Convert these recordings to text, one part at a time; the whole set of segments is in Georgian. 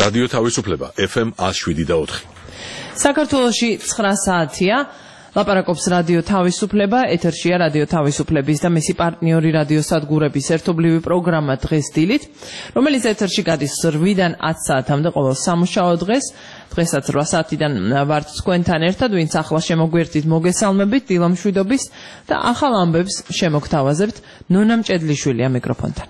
რადიო თავისუფლება FM 107.4. საქართველოში 9 საათია. ლაპარაკობს რადიო თავისუფლება, ეთერშია რადიო თავისუფლების და მისი პარტნიორი რადიოსადგურების ერთობლივი პროგრამა დღეს დილით, რომელიც ეთერში გადის 8-დან 10 საათამდე ყოველ სამუშაო დღეს. დღესაც 8 საათიდან ვართ თქვენთან ერთად, ვინც ახლა შემოგვერთით, მოგესალმებით, დილამშვიდობის და ახალ ამბებს შემოგთავაზებთ. ნონა მჭედლიშვილია მიკროფონთან.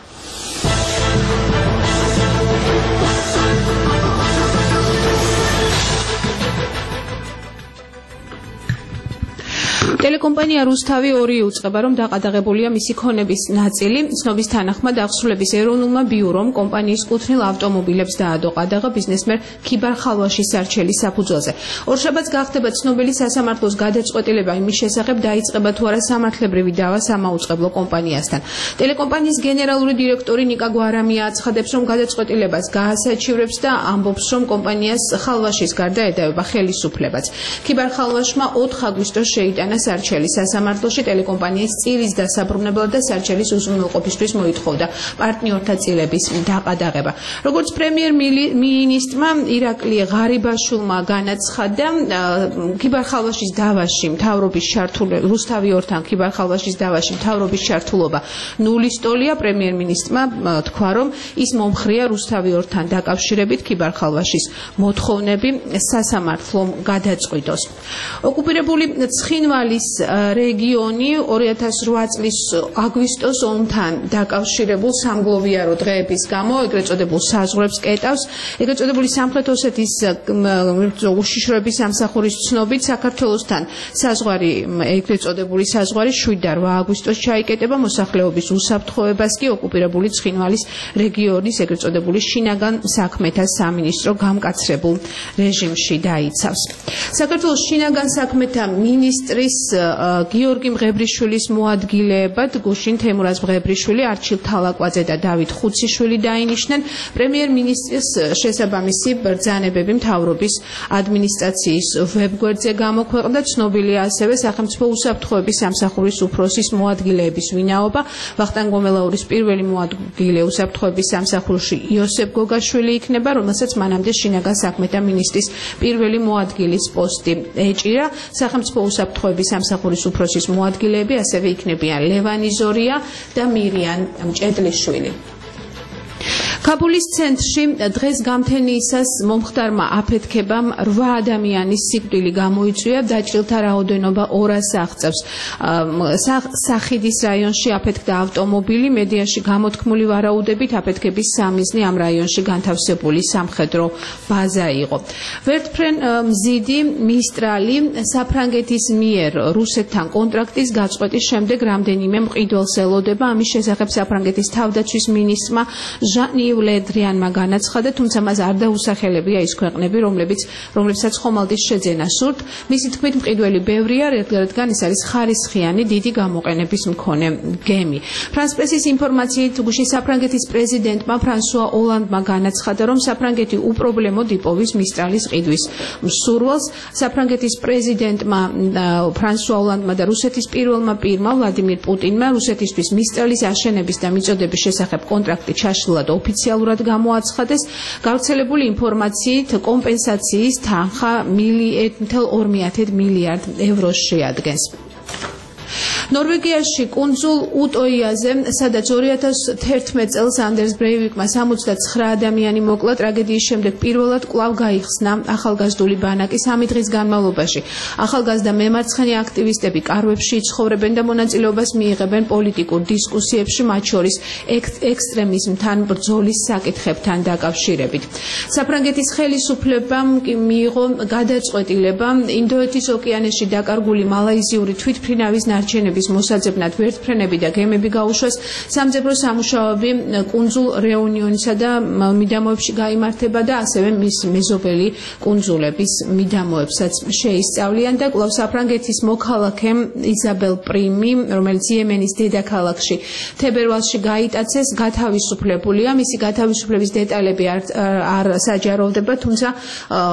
ტელეკომპანია რუსთავი 2 უწყება, რომ დაყადაღებულია მისი ქონების ნაწილი. ცნობის თანახმად აღსრულების ეროვნულმა ბიურომ კომპანიის კუთვნილ ავტომობილებს დაადო ყადაღა ბიზნესმენ ქიბარ ხალვაშის სარჩელის საფუძველზე. ორშაბათს გახდება ცნობილი სასამართლოს გადაწყვეტილება იმის შესახებ, დაიწყება თუ არა სამართლებრივი დავა სამაუწყებლო კომპანიასთან. ტელეკომპანიის გენერალური დირექტორი ნიკა გვარამია აცხადებს, რომ გადაწყვეტილებას გაასაჩივრებს და ამბობს, რომ კომპანიას ხალვაშის გარდა ედავება ხელისუფლებაც. ქიბარ ხალვაშმა 4 აგვისტოს შეიტანა სარჩელი სასამართლოში ტელეკომპანიის წილის დასაბრუნებლად და სარჩელის უზრუნველყოფისთვის მოითხოვდა პარტნიორთა წილების დაყადაღება. როგორც პრემიერ-მინისტრმა ირაკლი ღარიბაშვილმა განაცხადა, ქიბარ ხალვაშის დავაში მთავრობის რუსთავი 2-თან ქიბარ ხალვაშის დავაში მთავრობის ჩართულობა ნულის ტოლია. პრემიერ-მინისტრმა თქვა, რომ ის მომხრია რუსთავი 2-თან დაკავშირებით ქიბარ ხალვაშის მოთხოვნები სასამართლომ გადაწყვიტოს. ოკუპირებული ცხინვალის რეგიონი 2008 წლის აგვისტოს ომთან დაკავშირებულ სამგლოვიარო დღეების გამო ეგრეთ წოდებულ საზღვრებს კეტავს. ეგრეთ წოდებული სამხრეთ ოსეთის უშიშროების სამსახურის ცნობით საქართველოსთან საზღვარი, ეგრეთ წოდებული საზღვარი 7 და 8 აგვისტოს ჩაიკეტება. მოსახლეობის უსაფრთხოებას კი ოკუპირებული ცხინვალის რეგიონის ეგრეთ წოდებული შინაგან საქმეთა სამინისტრო გამკაცრებულ რეჟიმში დაიცავს. საქართველოს შინაგან საქმეთა მინისტრის გიორგი მღებრიშვილის მოადგილეებად გუშინ თემურაზ მღებრიშვილი, არჩილ თალაკვაძე და დავით ხუციშვილი დაინიშნენ. პრემიერ-მინისტრის შესაბამისი ბრძანებები მთავრობის ადმინისტრაციის ვებგვერდზე გამოქვეყნდა. ცნობილია ასევე სახელმწიფო უსაფრთხოების სამსახურის უფროსის მოადგილეების ვინაობა. ვახტანგ გომელაურის პირველი მოადგილე უსაფრთხოების სამსახურში იოსებ გოგაშვილი იქნება, რომელსაც მანამდე შინაგან საქმეთა მინისტრის პირველი მოადგილის პოსტი ეჭირა. სახელმწიფო უსაფრთხოების სამსახურის უფროსის მოადგილეები ასევე იქნებიან ლევანი ზორია და მირიან მჭედლიშვილი. კაბულის ცენტრში დღეს გამთენიისას მომხდარმა აფეთქებამ 8 ადამიანის სიკვდილი გამოიწვია. დაჭრილთა რაოდენობა 200-ს აღწევს. სახიდის რაიონში აფეთქდა ავტომობილი. მედიაში გამოთქმული ვარაუდებით აფეთქების სამიზნე ამ რაიონში განთავსებული სამხედრო ბაზა იყო. ვერტფრენ მზიდი მისტრალი საფრანგეთის მიერ რუსეთთან კონტრაქტის გაწყვეტის შემდეგ რამდენიმე მყიდველს ელოდება. ამის შესახებ საფრანგეთის თავდაცვის მინისტრმა ლედრიანმა განაცხადა, თუმცა მას არ დაუსახელებია ის ქვეყნები, რომლებსაც ხომალდის შეძენა სურთ. მისი თქმით, მყიდველი ბევრია, რადგან ეს არის ხარისხიანი დიდი გამოყენების მქონე გემი. ფრანს პრესის ინფორმაციით, გუშინ საფრანგეთის პრეზიდენტმა ფრანსუა ოლანდმა განაცხადა, რომ საფრანგეთი უპრობლემოდ იპოვის მისტრალის ყიდვის მსურველს. საფრანგეთის პრეზიდენტმა ფრანსუა ოლანდმა და რუსეთის პირველმა პირმა ვლადიმირ პუტინმა რუსეთისთვის მისტრალის აშენების და მიწოდების შესახებ კონტრაქტი ჩაშლილად ოფიციალურად გამოაცხადეს. გავრცელებული ინფორმაციით კომპენსაციის თანხა 1,2 მილიარდ ევროს შეადგენს. ნორვეგიაში კუნძულ უტოიაზე, სადაც 2011 წელს ანდერს ბრეივიკმა 69 ადამიანი მოკლა, ტრაგედიის შემდეგ პირველად კვლავ გაიხსნა ახალგაზრდული ბანაკი 3 დღის განმავლობაში. ახალგაზრდა მემარცხენე აქტივისტები კარვებში იცხოვრებენ და მონაწილეობას მიიღებენ პოლიტიკურ დისკუსიებში, მათ შორის ექსტრემიზმთან ბრძოლის საკითხებთან დაკავშირებით. საფრანგეთის ხელისუფლებამ მიიღო გადაწყვეტილება ინდოეთის ოკეანეში დაკარგული მალაიზიური თვითმფრინავის ნარჩენების მოსაძებნად ვერტფრენები და გემები გაუშვეს. სამძებრო სამუშაოები კუნძულ რეუნიონისა და მიდამოებში გაიმართება და ასევე მის მეზობელი კუნძულების მიდამოებსაც შეისწავლიან და კვლავ საფრანგეთის მოქალაქე იზაბელ პრიმი, რომელიც იემენის დედაქალაქში თებერვალში გაიტაცეს, გათავისუფლებულია. მისი გათავისუფლების დეტალები არ საჯაროვდება, თუმცა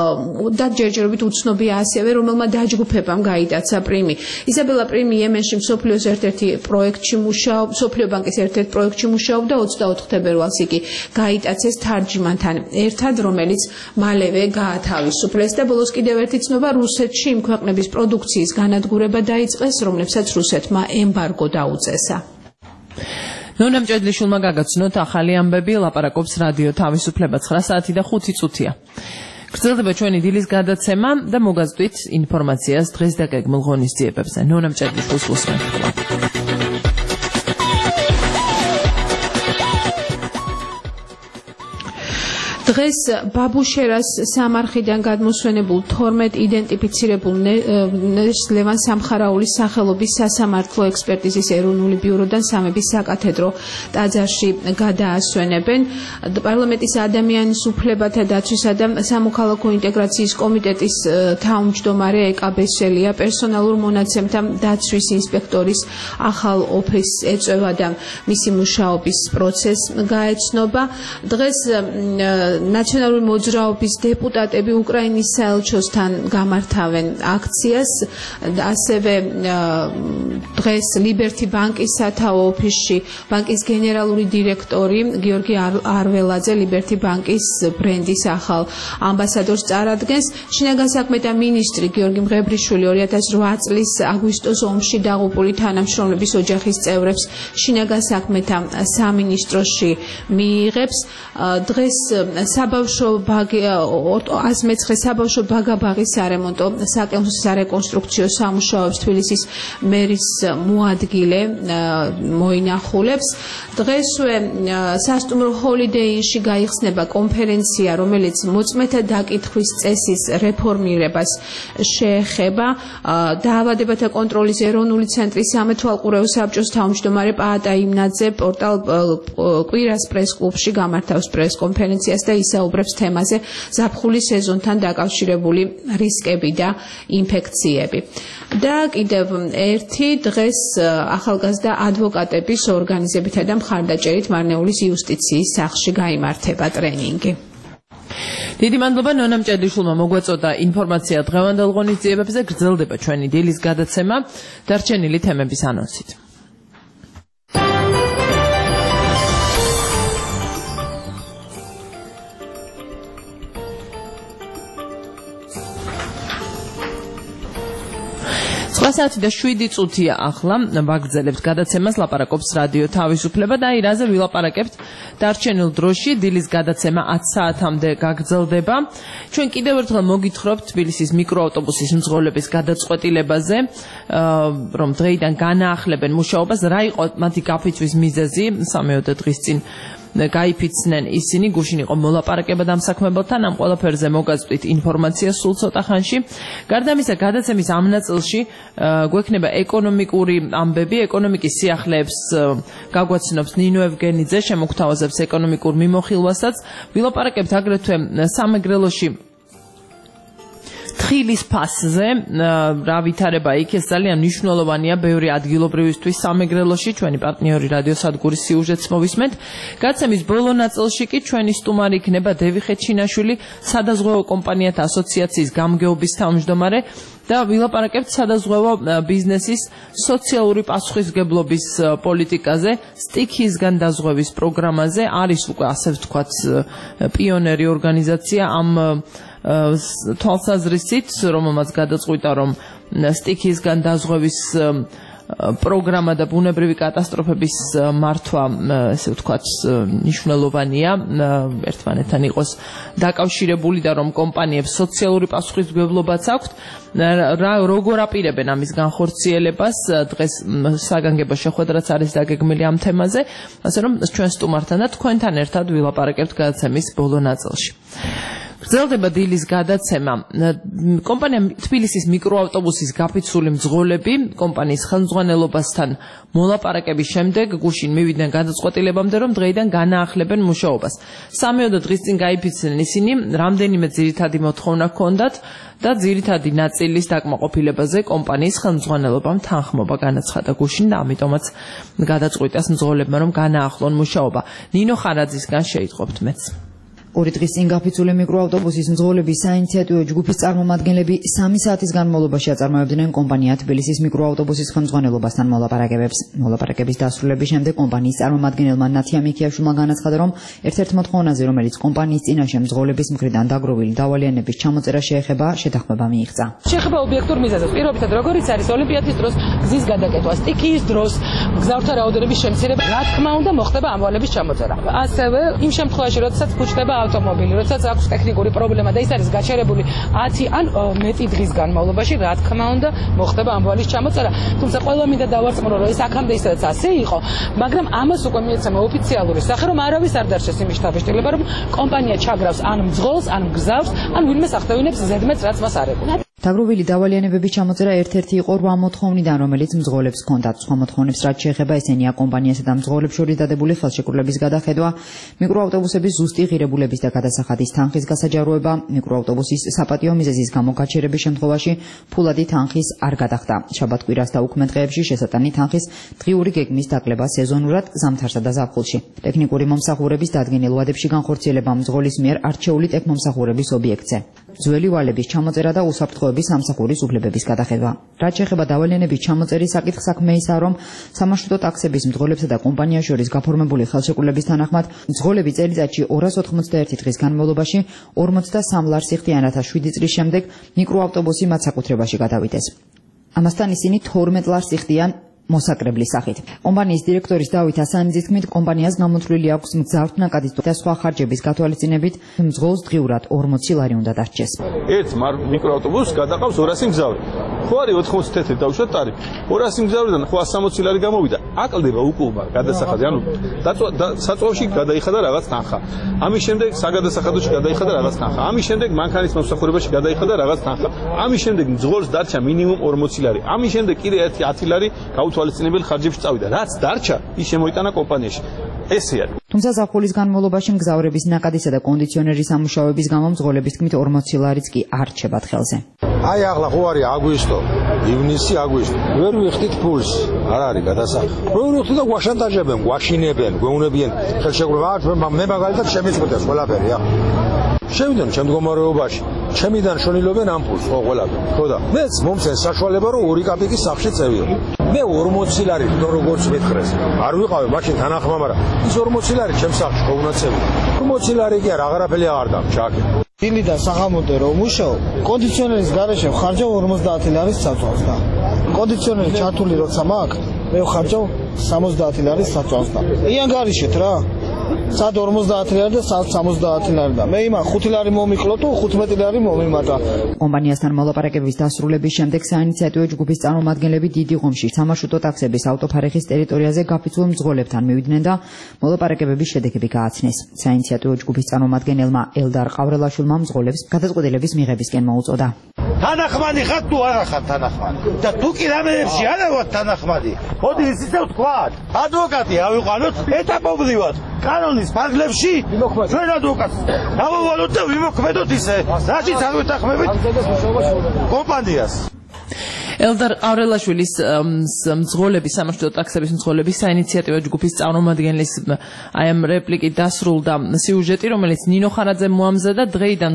და ჯერჯერობით უცნობია ასევე, რომელმა დაჯგუფებამ გაიტაცა პრიმი. იზაბელა პრიმი იემენში სოფლიოს ერთ-ერთი პროექტში სოფლიო ბანკის ერთ-ერთ პროექტში მუშაობდა 24 თებერვალს იგი გაიტაცეს თარჯიმანთან ერთად, რომელიც მალევე გაათავისუფლეს და ბოლოს კიდევ ერთი ცნობა რუსეთში იმ ქვეყნების პროდუქციის განადგურება დაიწყეს, რომლებსაც რუსეთმა ემბარგო დაუწესა. ნონა მჭედლიშვილმა გაგაცნოთ ახალი ამბები, ლაპარაკობს რადიო თავისუფლება 9 საათი და 5 წუთია. გრძელდება ჩვენი დილის გადაცემა და მოგაზრდით ინფორმაციას დღეს და გეგმილ ღონისძიებებზე. ნონა მჭედლიშვილს უსმენთ. დღეს ბაბუშერას სამარხიდან გადმოსვენებულ 12 იდენტიფიცირებულ ლევან სამხარაულის სახელობის სასამართლო ექსპერტიზის ეროვნული ბიუროდან სამების საკათედრო ტაძარში გადაასვენებენ. პარლამენტის ადამიანის უფლებათა დაცვისა და სამოქალაქო ინტეგრაციის კომიტეტის თავმჯდომარე ეკა ბესელია პერსონალურ მონაცემთა დაცვის ინსპექტორის ახალ ოფისს ეწევა და მისი მუშაობის პროცესს გაეცნობა. დღეს ნაციონალური მოძრაობის დეპუტატები უკრაინის საელჩოსთან გამართავენ აქციას, ასევე დღეს ლიბერტი ბანკის სათაო ოფისში ბანკის გენერალური დირექტორი გიორგი არველაძე ლიბერტი ბანკის ბრენდის ახალ ამბასადორს წარადგენს. შინაგან საქმეთა მინისტრი გიორგი მღებრიშვილი 2008 წლის აგვისტოს ომში დაღუპული თანამშრომლების ოჯახის წევრებს შინაგან საქმეთა სამინისტროში მიიღებს. დღეს საბავშვო აზმეცხრე საბავშვო ბაგაბაღის სარემონტო სარეკონსტრუქციო სამუშაოებს თბილისის მერის მოადგილე მოინახულებს. დღესვე სასტუმრო ჰოლიდეინში გაიხსნება კონფერენცია, რომელიც მოწმეთა დაკითხვის წესის რეფორმირებას შეეხება. დაავადებათა კონტროლის ეროვნული ცენტრის სამეთვალყურეო საბჭოს თავმჯდომარე პაატა იმნაძე პორტალ კვირას პრეს-კლუბში გამართავს პრეს-კონფერენციას და ისაუბრებს თემაზე ზაფხული სეზონთან დაკავშირებული რისკები და ინფექციები. და კიდევ ერთი დღეს ახალგაზრდა ადვოკატების ორგანიზებითა და მხარდაჭერით მარნეულის იუსტიციის სახლში გაიმართება ტრენინგი. დიდი მადლობა ნონა მჭედლიშვილმა მოგვაწოდა ინფორმაცია დღევანდელ ღონისძიებებზე. გრძელდება ჩვენი დილის გადაცემა დარჩენილი თემების ანონსით. საათი და 7 წუთია ახლა ვაგრძელებთ გადაცემას ლაპარაკობს რადიო თავისუფლება და რაზე ვილაპარაკებთ დარჩენილ დროში. დილის გადაცემა 10 საათამდე გაგრძელდება. ჩვენ კიდევ ერთხელ მოგითხრობთ თბილისის მიკროავტობუსის მძღოლების გადაწყვეტილებაზე, რომ დღეიდან განაახლებენ მუშაობას. რა იყო მათი გაფიცვის მიზეზი? 3 დღის წინ გაიფიცნენ ისინი, გუშინ იყო მოლაპარაკება დამსაქმებელთან, ამ ყველაფერზე მოგაწვით ინფორმაცია სულ ცოტა ხანში. გარდა ამისა, გადაცემის ამ ნაწილში გვექნება ეკონომიკური ამბები, ეკონომიკის სიახლეებს გაგვაცნობს ნინო ევგენიძე, შემოგთავაზებს ეკონომიკურ მიმოხილვასაც. ვილაპარაკებთ აგრეთვე სამეგრელოში თხილის ფასზე, რა ვითარება იქ, ეს ძალიან მნიშვნელოვანია ბევრი ადგილობრივისთვის სამეგრელოში. ჩვენი პარტნიორი რადიოსადგურის სიუჟეტს მოვისმენთ. გადაცემის ბოლო ნაწილში კი ჩვენი სტუმარი იქნება დევიხე ჩინაშვილი, სადაზღვევო კომპანიათა ასოციაციის გამგეობის თავმჯდომარე და ვილაპარაკებთ სადაზღვევო ბიზნესის სოციალური პასუხისმგებლობის პოლიტიკაზე, სტიქისგან დაზღვევის პროგრამაზე. არის უკვე ასე ვთქვათ პიონერი ორგანიზაცია ამ თვალსაზრისით, რომელმაც გადაწყვიტა, რომ სტიქისგან დაზღვევის პროგრამა და ბუნებრივი კატასტროფების მართვა, ესე ვთქვათ, მნიშვნელოვანია, ერთმანეთთან იყოს დაკავშირებული და რომ კომპანიებს სოციალური პასუხისმგებლობაც აქვთ. როგორ აპირებენ ამის განხორციელებას? დღეს საგანგებო შეხვედრაც არის დაგეგმილი ამ თემაზე, ასე რომ ჩვენ სტუმართან და თქვენთან ერთად ვილაპარაკებთ გადაცემის ბოლო ნაწილში. გრძელდება დილის გადაცემა. კომპანია თბილისის მიკროავტობუსის გაფიცული მძღოლები კომპანიის ხელმძღვანელობასთან მოლაპარაკების შემდეგ გუშინ მივიდნენ გადაწყვეტილებამდე, რომ დღეიდან განაახლებენ მუშაობას. 3 დღის წინ გაიფიცნენ ისინი, რამდენიმე ძირითადი მოთხოვნა ჰქონდათ და ძირითადი ნაწილის დაკმაყოფილებაზე კომპანიის ხელმძღვანელობამ თანხმობა განაცხადა გუშინ და ამიტომაც გადაწყვიტეს მძღოლებმა, რომ განაახლონ მუშაობა. ნინო ხარაძისგან შეიტყობთ მეც. ორი დღის წინ გაფიცული მიკროავტობუსის მძღოლების საინიციატივო ჯგუფის წარმომადგენლები 3 საათის განმავლობაში აწარმოებდნენ კომპანია თბილისის მიკროავტობუსის ხელმძღვანელობასთან მოლაპარაკებებს. მოლაპარაკების დასრულების შემდეგ კომპანიის წარმომადგენელმა ნათია მიქიაშვილმა განაცხადა, რომ ერთ-ერთ მოთხოვნაზე, რომელიც კომპანიის წინაშე მძღოლების მხრიდან დაგროვილი დავალიანების ჩამოწერა შეეხება, შეთანხმება მიიღწა. შეეხება ობიექტურ მიზეზებს, პირობითად როგორიც არის ოლიმპიადის დროს, გზის გადაკეთვა, სტიქიის დროს, გზავრთა რაოდენობის შემცირება, რა თქმა უნდა, მოხდება ამვალების ჩამოწერა. ასევე იმ შემთხვევაში, როდესაც ფუჭდება ავტომობილი, როდესაც აქვს ტექნიკური პრობლემა და ის არის გაჩერებული 10 ან მეტი დღის განმავლობაში, რა თქმა უნდა, მოხდება ამვალის ჩამოწერა. თუმცა ყველა მინდა დავარწმუნო, რომ ეს აქამდე ისედაც ასე იყო, მაგრამ ამას უკვე მიეცემა ოფიციალური სახე, რომ არავის არ დარჩეს იმის დაბეჭდილება, რომ კომპანია ჩაგრავს ან მძღოლს, ან გზავს, ან ვინმე ახდევინებს ზედმეტს, რაც მას არ ეკუნა. დაგროვილი დავალიანებების ჩამოწერა ერთ-ერთი იყო 8 მოთხოვნიდან, რომელიც მძღოლებს ჰქონდათ. სხვა მოთხოვნებს რაც შეეხება, ესენია კომპანიასა და მძღოლებს შორის დადებული ხელშეკრულების გადახედვა, მიკროავტობუსების ზუსტი ღირებულების და გადასახადის თანხის გასაჯაროება, მიკროავტობუსის საპატიო მიზეზის გამო გაჩერების შემთხვევაში ფულადი თანხის არ გადახდა. შაბათ-კვირას და უქმე დღეებში შესატანი თანხის დღიური გეგმის დაკლება სეზონურად ზამთარსა და ზაფხულში. ტექნიკური მომსახურების დადგენილ ვადებში განხორციელება მძღოლის მიერ არჩეული ტექნომსახურების ობიექტზე. ძველი ვალების ჩამოწერა და უსაფრთხოების სამსახურის უფლებების გადახედვა. რაც შეეხება დავალიანების ჩამოწერის საკითხს, საქმე ისაა, რომ სამარშრუტო ტაქსების მძღოლებსა და კომპანიას შორის გაფორმებული ხელშეკრულების თანახმად მძღოლები წელიწადში 291 დღის განმავლობაში 43 ლარს იხდიან, რათა 7 წლის შემდეგ მიკროავტობუსი მათ საკუთრებაში გადავიდეს. ამასთან ისინი 12 ლარს იხდიან მოსაკრებლის სახით. კომპანიის დირექტორის დავით ასანიძის თქმით, კომპანიას გამოთვლილი აქვს მგზავრთ ნაკადის და სხვა ხარჯების გათვალისწინებით მძღოლს დღიურად 40 ლარი უნდა დარჩეს. ერთ მიკროავტობუსს გადაყავს 200 მგზავრი. ხო არის 80 თეთრი დავუშვათ ტარიფი. 200 მგზავრიდან ხო 160 ლარი გამოვიდა. აკლდება უკუღმა გადასახადი, ანუ საწვავში გადაიხადა რაღაც თანხა. ამის შემდეგ საგადასახადოში გადაიხადა რაღაც თანხა. ამის შემდეგ მანქანის მომსახურებაში გადაიხადა რაღაც თანხა. ამის შემდეგ მძღოლს დარჩა მინიმუმ 40 ლარი. ამის შემდეგ კიდე 10 ლარი გაუთვალისწინებელი ხარჯებში წავიდა. რაც დარჩა, ის შემოიტანა კომპანიაში. ესე არის. თუმცა ზაფხულის განმავლობაში მგზავრების ნაკადისა და კონდიციონერის ამუშავების გამო მძღოლების თქმით 40 ლარიც კი არ რჩებათ ხელზე. აი ახლა ხო არის აგვისტო, ივნისი, აგვისტო. ვერ ვიხდით ფულს, არ არის გადასახადი. ვერ ვიხდით და გვაშანტაჟებენ, გვაშინებენ, გვეუნებიან ხელშეკრულება. მე მაგალითად შემიწყვეტეს ყველაფერი, ახლა. შევიდენ ჩემ მდგომარეობაში. ჩემიდან შონილობენ ამ ფულს, ხო ყველაფერი. ხო და მეც მომცენ საშუალება რომ 2 კაპიკის სახში წევიო. მე 40 ლარი როგორც მეთხრეს. არ ვიყავი მაშინ თანახმა, მაგრამ ის 40 ლარი ჩემს სახში ხო უნდა წევიდე. 40 ლარი კი არა, აღარაფერი აღარ დამჭაკე. დილიდან საღამომდე რომ მუშაობ, კონდიციონერის გარეშე ხარჯავ 50 ლარის საწვავს და კონდიციონერი ჩართული როცა მაქვს, მე ხარჯავ 70 ლარის საწვავს და იანგარიშეთ რა. სად 50 ლარი და სად 70 ლარი და მე იმა 5 ლარი მომიკლო თუ 15 ლარი მომიმატა. კომპანიასთან მოლაპარაკების დასრულების შემდეგ საინიციატივო ჯგუფის წარმომადგენლები დიდი ღომში სამარშრუტო ტაქსების ავტოფარეხის ტერიტორიაზე გაფიცულ მძღოლებთან მივიდნენ და მოლაპარაკებების შედეგები გააცნეს. საინიციატივო ჯგუფის წარმომადგენელმა ელდარ ყავრელაშვილმა მძღოლებს გადაწყვეტილების მიღებისკენ მოუწოდა. თანახმადი ხარ თუ არა ხარ თანახმადი? და თუ კი რამეებში არა ვარ თანახმადი, მოდი ისე ვთქვათ, ადვოკატი ავიყვანოთ ეტაპობრივად. კანონის ფარგლებში ჩვენ ადვოკატს დავავალოთ და ვიმოქმედოთ ისე, რაშიც არ ვეთანხმებით კომპანიას. ელდარ ყავრელაშვილის მძღოლების სამარშრუტო ტაქსების მძღოლების საინიციატივო ჯგუფის წარმომადგენლის აი ამ რეპლიკით დასრულდა სიუჟეტი, რომელიც ნინო ხარაძემ მოამზადა. დღეიდან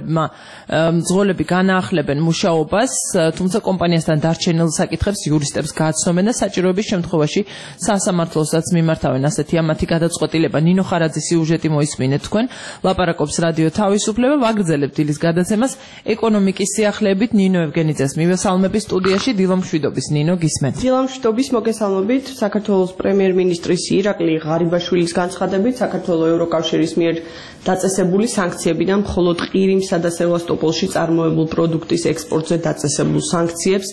მძღოლები განაახლებენ მუშაობას, თუმცა კომპანიასთან დარჩენილ საკითხებს იურისტებს გააცნობენ და საჭიროების შემთხვევაში სასამართლოსაც მიმართავენ. ასეთია მათი გადაწყვეტილება. ნინო ხარაძის სიუჟეტი მოისმინეთ თქვენ. ლაპარაკობს რადიო თავისუფლება, ვაგრძელებთ დილის გადაცემას ეკონომიკის სიახლეებით. ნინო ევგენიძეს მივესალმები სტუდიაში. დილამშვიდობის ნინო გისმენთ. დილამშვიდობის მოგესალმებით. საქართველოს პრემიერ-მინისტრის ირაკლი ღარიბაშვილის განცხადებით, საქართველოს ევროკავშირის მიერ დაწესებული სანქციებიდან მხოლოდ ყირიმსა და სევასტოპოლში წარმოებულ პროდუქტის ექსპორტზე დაწესებულ სანქციებს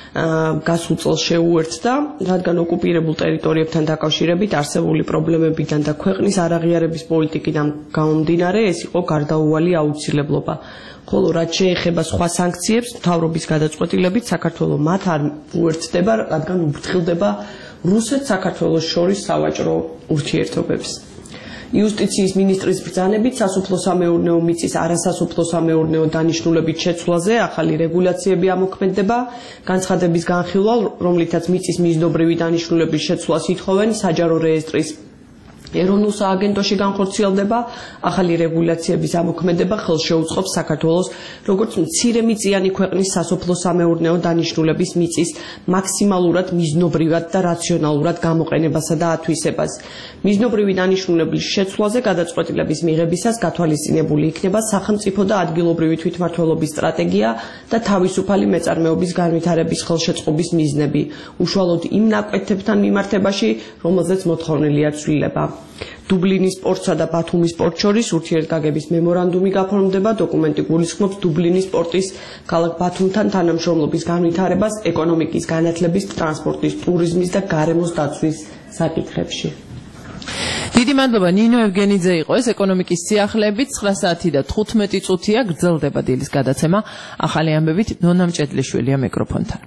გასულ წელს შეუერთდა, რადგან ოკუპირებულ ტერიტორიებთან დაკავშირებით არსებული პრობლემებიდან და ქვეყნის არაღიარების პოლიტიკიდან გამომდინარე, ეს იყო გარდაუვალი აუცილებლობა. ხოლო რაც შეეხება სხვა სანქციებს, მთავრობის გადაწყვეტილებით საქართველოს მათ არ უერთდება, რადგან უფრთხილდება რუსეთ-საქართველოს შორის სავაჭრო ურთიერთობებს. იუსტიციის მინისტრის ბრძანებით სასოფლო-სამეურნეო მიწის არასასოფლო-სამეურნეო დანიშნულებით შეცვლაზე ახალი რეგულაციები ამოქმედდება. განცხადების განხილვა, რომლითაც მიწის მიზნობრივი დანიშნულების შეცვლას ითხოვენ საჯარო რეესტრის ეროვნულ სააგენტოში განხორციელდება, ახალი რეგულაციების ამოქმედება ხელს შეუწყობს საქართველოს როგორც მცირემიწიანი ქვეყნის სასოფლო-სამეურნეო დანიშნულების მიწის მაქსიმალურად მიზნობრივად და რაციონალურად გამოყენებასა და ათვისებას. მიზნობრივი დანიშნულების შეცვლაზე გადაწყვეტილების მიღებისას გათვალისწინებული იქნება სახელმწიფო და ადგილობრივი თვითმმართველობის სტრატეგია და თავისუფალი მეწარმეობის განვითარების ხელშეწყობის მიზნები, უშუალოდ იმ ნაკვეთებთან მიმართებაში, რომელზეც მოთხოვნილია ცვლილება. დუბლინის პორტსა და ბათუმის პორტს შორის ურთიერთგაგების მემორანდუმი გაფორმდება, დოკუმენტი გულისხმობს დუბლინის პორტის ქალაქ ბათუმთან თანამშრომლობის განვითარებას ეკონომიკის განათლების, ტრანსპორტის, ტურიზმის და გარემოს დაცვის საკითხებში. დიდი მადლობა ნინო ევგენიძე იყო ეს ეკონომიკის სიახლეებით 9 საათი და 15 წუთია გრძელდება დილის გადაცემა ახალი ამბებით ნონა მჭედლიშვილია მიკროფონთან.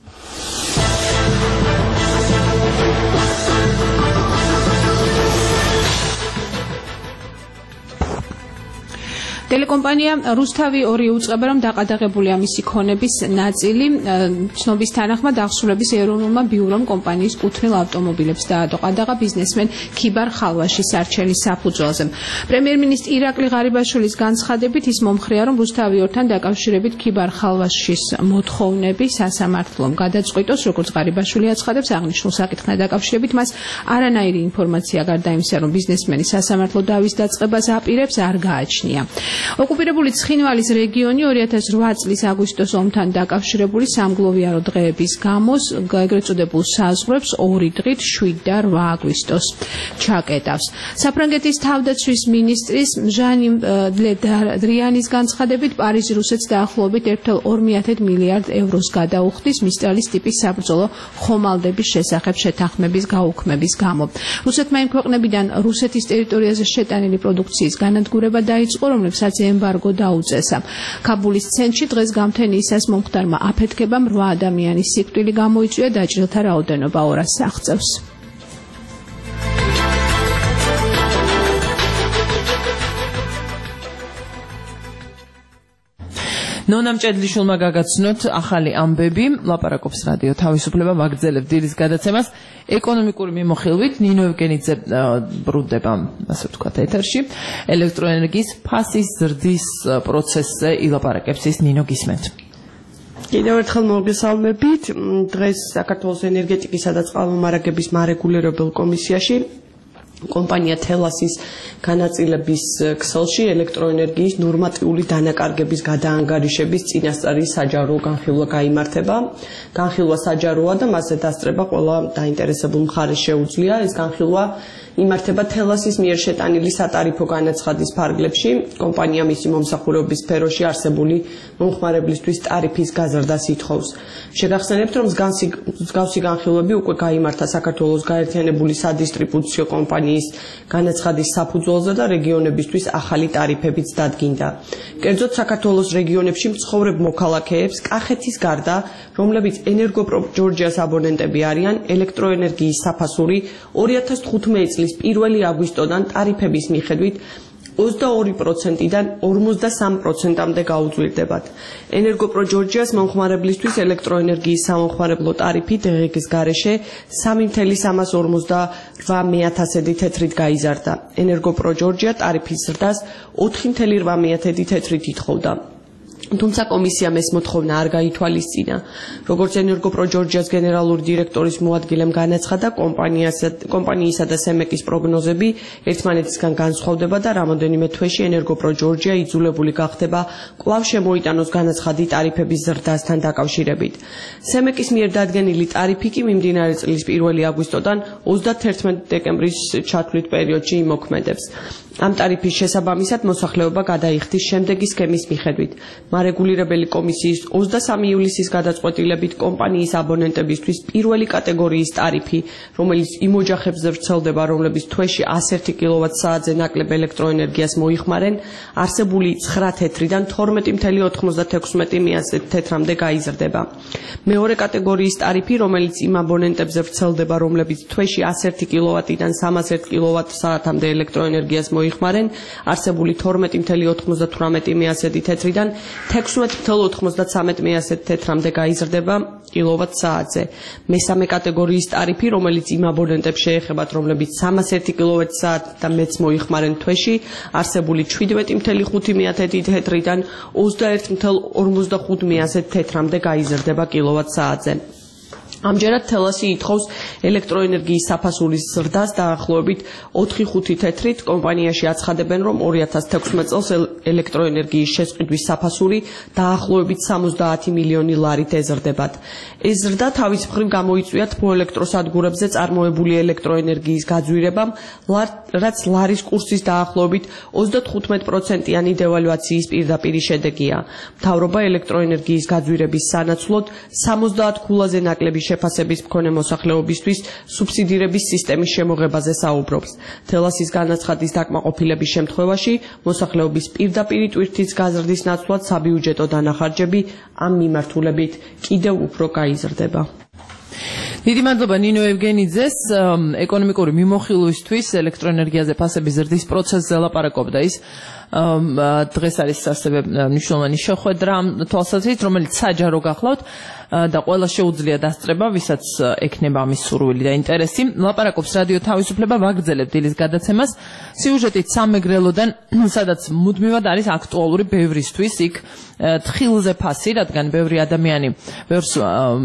ტელეკომპანია რუსთავი 2 უწყება, რომ დაყადაღებულია მისი ქონების ნაწილი. ცნობის თანახმად აღსრულების ეროვნულმა ბიურომ კომპანიის კუთვნილ ავტომობილებს დაადო ყადაღა ბიზნესმენ ქიბარ ხალვაშის არჩელის საფუძველზე. პრემიერ-მინისტრი ირაკლი ღარიბაშვილის განცხადებით ის მომხრეა, რომ რუსთავი 2-თან დაკავშირებით ქიბარ ხალვაშის მოთხოვნები სასამართლომ გადაწყვიტოს, როგორც ღარიბაშვილი აცხადებს, აღნიშნულ საკითხთან დაკავშირებით მას არანაირი ინფორმაცია გარდა იმისა, რომ ბიზნესმენი სასამართლო დავის დაწყებას აპირებს, არ გააჩნია. ოკუპირებული ცხინვალის რეგიონი 2008 წლის აგვისტოს ომთან დაკავშირებული სამგლოვიარო დღეების გამოს ეგრეთ წოდებულ საზღვრებს 2 დღით 7 და 8 აგვისტოს ჩაკეტავს. საფრანგეთის თავდაცვის მინისტრის ჟანი დრიანის განცხადებით პარიზი რუსეთს დაახლოებით 1,2 მილიარდ ევროს გადაუხდის მისტრალის ტიპის საბრძოლო ხომალდების შესახებ შეთანხმების გაუქმების გამო. რუსეთმა იმ ქვეყნებიდან რუსეთის ტერიტორიაზე შეტანილი პროდუქციის განადგურება დაიწყო, რომლებსაც ემბარგო დაუწესა. ქაბულის ცენტრში დღეს გამთენიისას მომხდარმა აფეთქებამ 8 ადამიანის სიკვდილი გამოიწვია, დაჭრილთა რაოდენობა 200-ს აღწევს. ნონა მჭედლიშვილმა გაგაცნოთ ახალი ამბები, ლაპარაკობს რადიო თავისუფლება, ვაგრძელებთ დილის გადაცემას. ეკონომიკური მიმოხილვით ნინო ევგენიძე ბრუნდება, ასე ვთქვათ, ეთერში. ელექტროენერგიის ფასის ზრდის პროცესზე ილაპარაკებს ის ნინო გისმენთ. კიდევ ერთხელ მოგესალმებით. დღეს საქართველოს ენერგეტიკისა და წყალმომარაგების მარეგულირებელ კომისიაში კომპანია თელასის განაწილების ქსელში ელექტროენერგიის ნორმატიული დანაკარგების გადაანგარიშების წინასწარი საჯარო განხილვა გაიმართება. განხილვა საჯაროა და მასზე დასწრება ყველა დაინტერესებულ მხარეს შეუძლია. ეს განხილვა იმართება თელასის მიერ შეტანილი სატარიფო განაცხადის ფარგლებში. კომპანია მისი მომსახურების სფეროში არსებული მომხმარებლისთვის ტარიფის გაზრდას ითხოვს. შეგახსენებთ, რომ მსგავსი განხილვები უკვე გაიმართა საქართველოს გაერთიანებული სადისტრიბუციო კომპანიის განაცხადის საფუძველზე და რეგიონებისთვის ახალი ტარიფებიც დადგინდა. კერძოდ საქართველოს რეგიონებში მცხოვრებ მოქალაქეებს კახეთის გარდა, რომლებიც ენერგოპროჯორჯიას აბონენტები არიან, ელექტროენერგიის საფასური 2015 წლის 1 აგვისტოდან ტარიფების მიხედვით 22%-დან 53%-მდე გაუძვირდებათ. ენერგოპროჯორჯიას მომხმარებლისთვის ელექტროენერგიის სამომხმარებლო ტარიფი დღეს გარეშე 3,348 თეთრით გაიზარდა. ენერგოპროჯორჯია ტარიფის ზრდას 4,8 თეთრით ითხოვდა. თუმცა კომისიამ ეს მოთხოვნა არ გაითვალისწინა. როგორც ენერგოპროჯორჯიას გენერალური დირექტორის მოადგილემ განაცხადა, კომპანიისა და სემეკის პროგნოზები ერთმანეთისგან განსხვავდება და რამოდენიმე თვეში ენერგოპროჯორჯია იძულებული გახდება კვლავ შემოიტანოს განაცხადი ტარიფების ზრდასთან დაკავშირებით. სემეკის მიერ დადგენილი ტარიფი კი მიმდინარე წლის 1 აგვისტოდან 31 დეკემბრის ჩათვლით პერიოდში იმოქმედებს. ამ ტარიფის შესაბამისად მოსახლეობა გადაიხდის შემდეგი სქემის მიხედვით. მარეგულირებელი კომისიის 23 ივლისის გადაწყვეტილებით კომპანიის აბონენტებისთვის პირველი კატეგორიის ტარიფი, რომელიც იმ ოჯახებზე ვრცელდება, რომლებიც თვეში 101 კილოვატ-საათზე ნაკლებ ელექტროენერგიას მოიხმარენ, არსებული 9 თეთრიდან 12,96 თეთრამდე გაიზრდება. მეორე კატეგორიის ტარიფი, რომელიც იმ აბონენტებზე ვრცელდება, რომლებიც თვეში 101 კილოვატიდან 301 კილოვატ-საათამდე ელექტროენერგიას მოიხმარენ, არსებული 12,98 თეთრიდან 16,93 თეთრამდე გაიზრდება. კილოვატ-საათზე. მესამე კატეგორიის ტარიფი, რომელიც იმ აბონენტებს შეეხებათ, რომლებიც 301 კილოვატ-საათ და მეც მოიხმარენ თვეში, არსებული 17.5 თეთრიდან 21.45 თეთრამდე გაიზრდება კილოვატ-საათზე. ამჯერად თელასი ითხოვს ელექტროენერგიის საფასურის ზრდას დაახლოებით 4-5 თეთრით. კომპანიაში აცხადებენ, რომ 2016 წელს ელექტროენერგიის შესყიდვის საფასური დაახლოებით 70 მილიონი ლარით ეზრდებათ. ეს ზრდა თავის მხრივ გამოიწვია თბოელექტროსადგურებზე წარმოებული ელექტროენერგიის გაძვირებამ, რაც ლარის კურსის დაახლოებით 35%-იანი დევალვაციის პირდაპირი შედეგია. მთავრობა ელექტროენერგიის გაძვირების სანაცვლოდ 70 ქულაზე ნაკლები შეფასების მქონე მოსახლეობისთვის სუბსიდირების სისტემის შემოღებაზე საუბრობს. თელასის განაცხადის დაკმაყოფილების შემთხვევაში მოსახლეობის პირდაპირი ტვირთის გაზრდის ნაცვლად საბიუჯეტო დანახარჯები ამ მიმართულებით კიდევ უფრო გაიზრდება. დიდი მადლობა ნინო ევგენიძეს. ეკონომიკური მიმოხილვისთვის ელექტროენერგიაზე ფასების ზრდის პროცესზე ლაპარაკობდა ის. დღეს არის ასევე მნიშვნელოვანი შეხვედრა თვალსაზრისით, რომელიც საჯარო გახლავთ და ყველა შეუძლია დასწრება, ვისაც ექნება ამის სურვილი და ინტერესი. ლაპარაკობს რადიო თავისუფლება, ვაგრძელებთ დილის გადაცემას სიუჟეტით სამეგრელოდან, სადაც მუდმივად არის აქტუალური ბევრისთვის იქ თხილზე ფასი, რადგან ბევრი ადამიანი ბევრს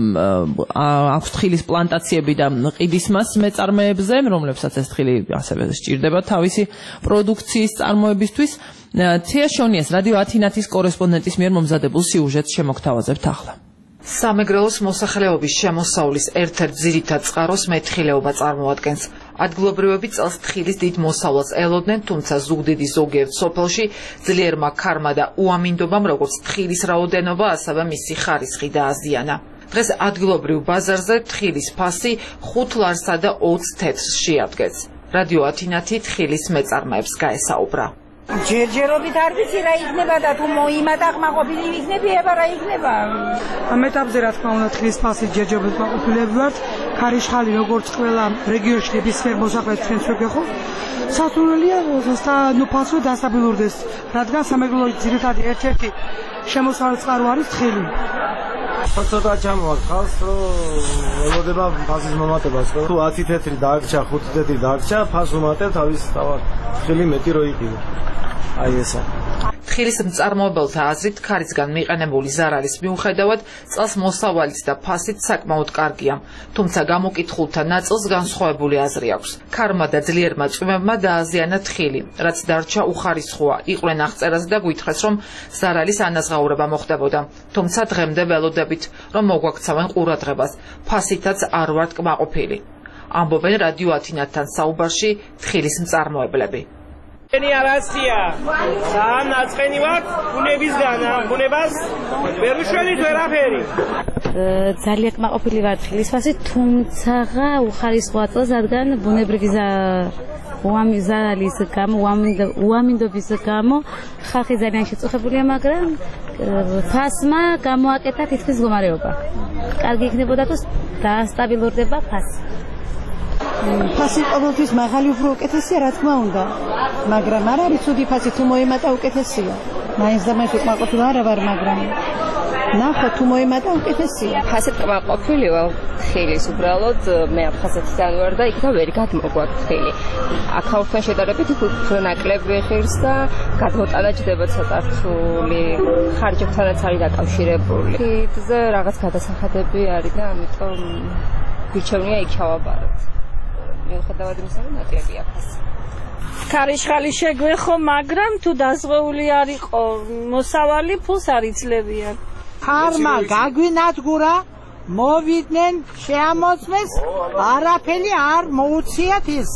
აქვს თხილის პლანტაციები და ყიდის მას მეწარმეებზე, რომლებსაც ეს თხილი ასევე სჭირდება თავისი პროდუქციის წარმოებისთვის. თია შონიას რადიო ათინათის კორესპონდენტის მიერ მომზადებულ სიუჟეტს შემოგთავაზებთ ახლა. სამეგრელოს მოსახლეობის შემოსავლის ერთ-ერთ ძირითად წყაროს მეთხილეობა წარმოადგენს. ადგილობრივები წელს თხილის დიდ მოსავლას ელოდნენ, თუმცა ზუგდიდის ზოგიერთ სოფელში ძლიერმა ქარმა და უამინდობამ როგორც თხილის რაოდენობა, ასევე მისი ხარისხი დააზიანა. დღეს ადგილობრივ ბაზარზე თხილის ფასი 5 ლარსა და 20 თეთრს შეადგენს. რადიო ათინათი თხილის მეწარმეებს გაესაუბრა. ჯერჯერობით არ ვიცი რა იქნება და თუ მოიმატა ყმაყოფილი იქნები ება რა იქნება. ამ ეტაპზე რა თქმა უნდა თხილის ფასი ჯერჯერობით ყმაყოფილები ვართ. ქარიშხალი როგორც ყველა რეგიონში ნებისმიერ მოსახლეს ჩვენს რო გეხოს. სასურველია ფასო დასაბილურდეს, რადგან სამეგრელოს ძირითადი ერთ-ერთი შემოსავლის წყარო არის თხილი. ცოტა ჩამოვარ ხალხს, რომ ელოდება ფასის მომატებას, თუ 10 თეთრი დაგჭა, 5 თეთრი დაგჭა, ფას უმატებ თავის თავად. თხილი მეტი რო იყიდო. აი ესა. თხილის მწარმოებელთა აზრით, ქარისგან მიყენებული ზარალის მიუხედავად, წელს მოსავალიც და ფასით საკმაოდ კარგია. თუმცა გამოკითხულთა ნაწილს განსხვავებული აზრი აქვს. ქარმა და ძლიერმა წვიმებმა დააზიანა თხილი, რაც დარჩა უხარისხოა. იყვნენ აღწერაზე და გვითხრეს, რომ ზარალის ანაზღაურება მოხდებოდა. თუმცა დღემდე ველოდებით, რომ მოგვაქცევენ ყურადღებას. ფასითაც არ ვართ კმაყოფილი. ამბობენ რადიო ათინათთან საუბარში თხილის მწარმოებლები. ენი არასია. სამ ნაწყენი ვარ ბუნებისგან, ბუნებას ვერ უშველით ვერაფერი. ძალიან კმაყოფილი ვარ თხილის ფასით, თუმცა უხარისხოა წელს, რადგან ბუნებრივი ზარალის გამო, უამინდობის გამო ხალხი ძალიან შეწუხებულია, მაგრამ ფასმა გამოაკეთა თითქმის მდგომარეობა. კარგი იქნებოდა თუ დაასტაბილურდება ფასი. ფასი ყოველთვის მაღალი უფრო უკეთესია, რა თქმა უნდა, მაგრამ არ არის ცუდი ფასი, თუ მოიმატა უკეთესია. მაინც და მაინც უკმაყოფილი არ ვარ, მაგრამ ნახო თუ მოიმატა უკეთესია. ფასით კმაყოფილი ვარ თხილის, უბრალოდ მე აფხაზეთიდან ვარ და იქ და ვერ გადმოგვაქვს თხილი. აქაურთან შედარებით უფრო ნაკლები ღირს და გადმოტანა ჯდება ცოტა რთული, ხარჯებთანაც არის დაკავშირებული. თითზე რაღაც გადასახადები არის და ამიტომ გვიჩვენია იქ ჩავაბაროთ. მიუხედავად იმისა, რომ ნაკლებია ფასი. ქარიშხალი შეგვეხო, მაგრამ თუ დაზღვეული არ იყო მოსავალი, ფულს არ იცლებიან. ქარმა გაგვინადგურა, მოვიდნენ, შეამოწმეს, არაფერი არ მოუციათ ის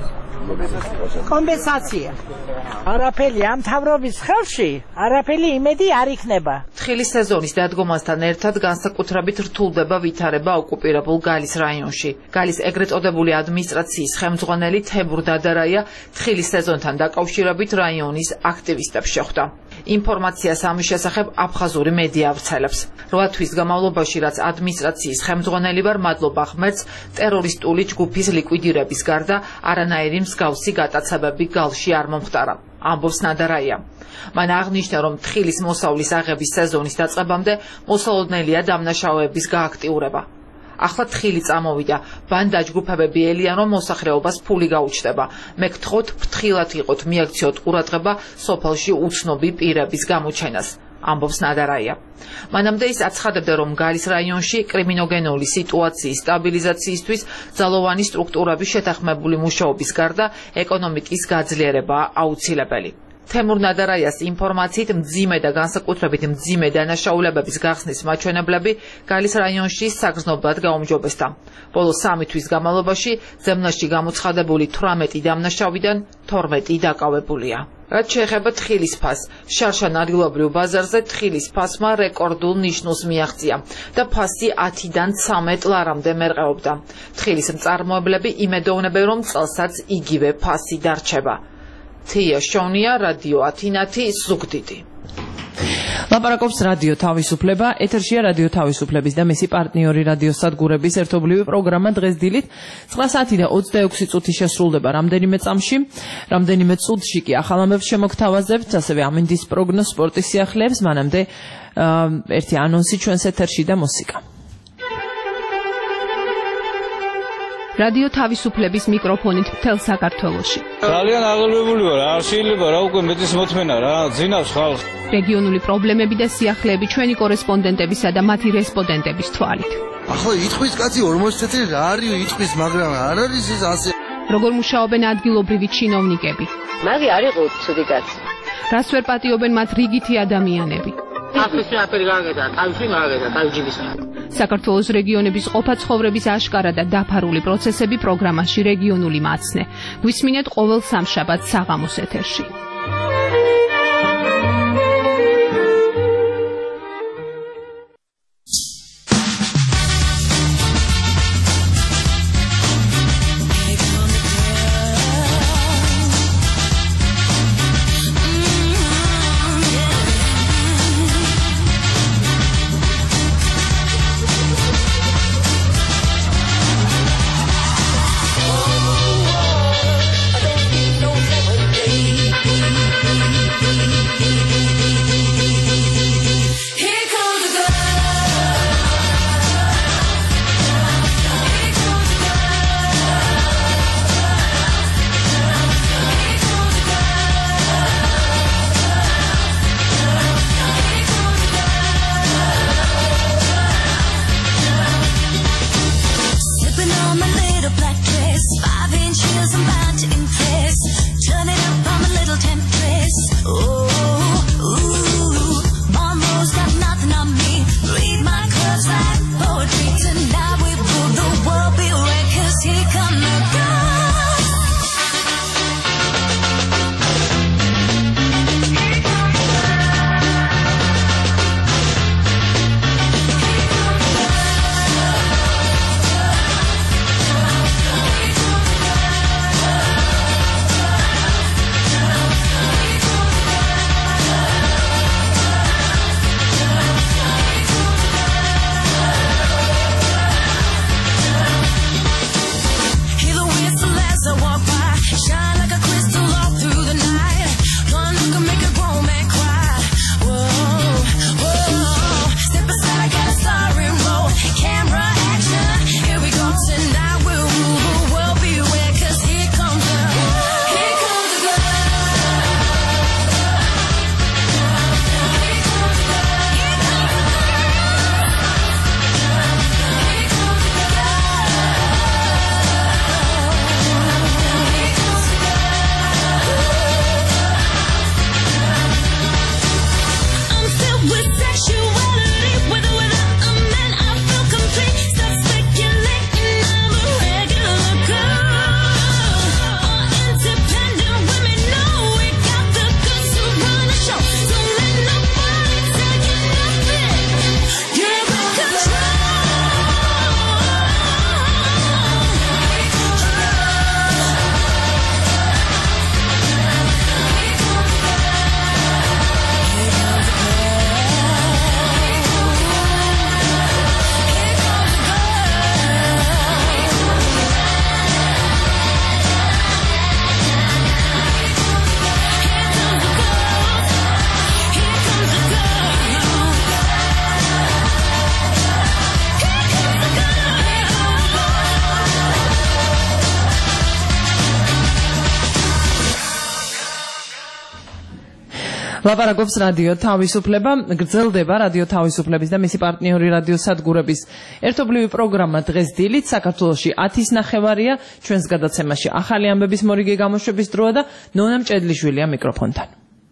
კომპენსაცია. არაფერი ამ მთავრობის ხელში, არაფერი იმედი არ იქნება. თხილის სეზონის დადგომასთან ერთად განსაკუთრებით რთულდება ვითარება ოკუპირებულ გალის რაიონში. გალის ეგრეთ წოდებული ადმინისტრაციის ხელმძღვანელი თემურ დადარაია თხილის სეზონთან დაკავშირებით რაიონის აქტივისტებს შეხვდა. ინფორმაციას ამის შესახებ აფხაზური მედია ავრცელებს. 8 თვის განმავლობაში, რაც ადმინისტრაციის ხელმძღვანელი ვარ, მადლობა ღმერთს, ტერორისტული ჯგუფის ლიკვიდირების გარდა არანაირი მსგავსი გატაცებები გალში არ მომხდარა. ამბობს ნადარაია. მან აღნიშნა, რომ თხილის მოსავლის აღების სეზონის დაწყებამდე მოსალოდნელია დამნაშავეების გააქტიურება. ახლა თხილი წამოვიდა, ბანდა ჯგუფებები ელიან, რომ მოსახლეობას ფული გაუჩნდება. მე გთხოვთ, ფრთხილად იყოთ, მიაქციოთ ყურადღება სოფელში უცნობი პირების გამოჩენას. ამბობს ნადარაია. მანამდე ის აცხადებდა, რომ გალის რაიონში კრიმინოგენული სიტუაციის სტაბილიზაციისთვის ძალოვანი სტრუქტურების შეთანხმებული მუშაობის გარდა ეკონომიკის გაძლიერება აუცილებელი. თემურ ნადარაიას ინფორმაციით მძიმე და განსაკუთრებით მძიმე დანაშაულებების გახსნის მაჩვენებლები გალის რაიონში საგრძნობლად გაუმჯობესდა. ბოლო 3 თვის განმავლობაში ზემნაში გამოცხადებული 18 დამნაშავიდან 12 დაკავებულია. რაც შეეხება თხილის ფასს, შარშან ადგილობრივ ბაზარზე თხილის ფასმა რეკორდულ ნიშნულს მიაღწია და ფასი 10-დან 13 ლარამდე მერყეობდა. თხილის მწარმოებლები იმედოვნებენ, რომ წელსაც იგივე ფასი დარჩება. თია შონია, რადიო ათინათი, ზუგდიდი. ლაპარაკობს რადიო თავისუფლება, ეთერშია რადიო თავისუფლების და მისი პარტნიორი რადიოსადგურების ერთობლივი პროგრამა დღეს დილით 9 საათი და 26 წუთი შესრულდება რამდენიმე წამში, რამდენიმე წუთში კი ახალ ამბებს შემოგთავაზებთ, ასევე ამინდის პროგნოზ სპორტის სიახლეებს, მანამდე ერთი ანონსი ჩვენს ეთერში და მუსიკა. რადიო თავისუფლების მიკროფონით მთელ საქართველოში. ძალიან აღელვებული ვარ, არ შეიძლება რა უკვე მეტის მოთმენა რა, ძინავს ხალხს. რეგიონული პრობლემები და სიახლეები ჩვენი კორესპონდენტებისა და მათი რესპონდენტების თვალით. ახლა იტყვის კაცი 40 წელი რა არის იტყვის, მაგრამ არ არის ეს ასე. როგორ მუშაობენ ადგილობრივი ჩინოვნიკები? მაგი არ იყო ცუდი კაცი. რას ვერ პატიობენ მათ რიგითი ადამიანები? ახლა აფერი გაგედა, თავში მაგედა, თავჯიბის. საქართველოს რეგიონების ყოფა ცხოვრების აშკარა და დაფარული პროცესები პროგრამაში რეგიონული მაცნე. გვისმინეთ ყოველ სამშაბათს საღამოს ეთერში. Baby ლაპარაკობს რადიო თავისუფლება, გრძელდება რადიო თავისუფლების და მისი პარტნიორი რადიო სადგურების ერთობლივი პროგრამა დღეს დილით საქართველოში 10:30-ია. ჩვენს გადაცემაში ახალი ამბების მორიგე გამოშვების დროა და ნონა მჭედლიშვილია მიკროფონთან.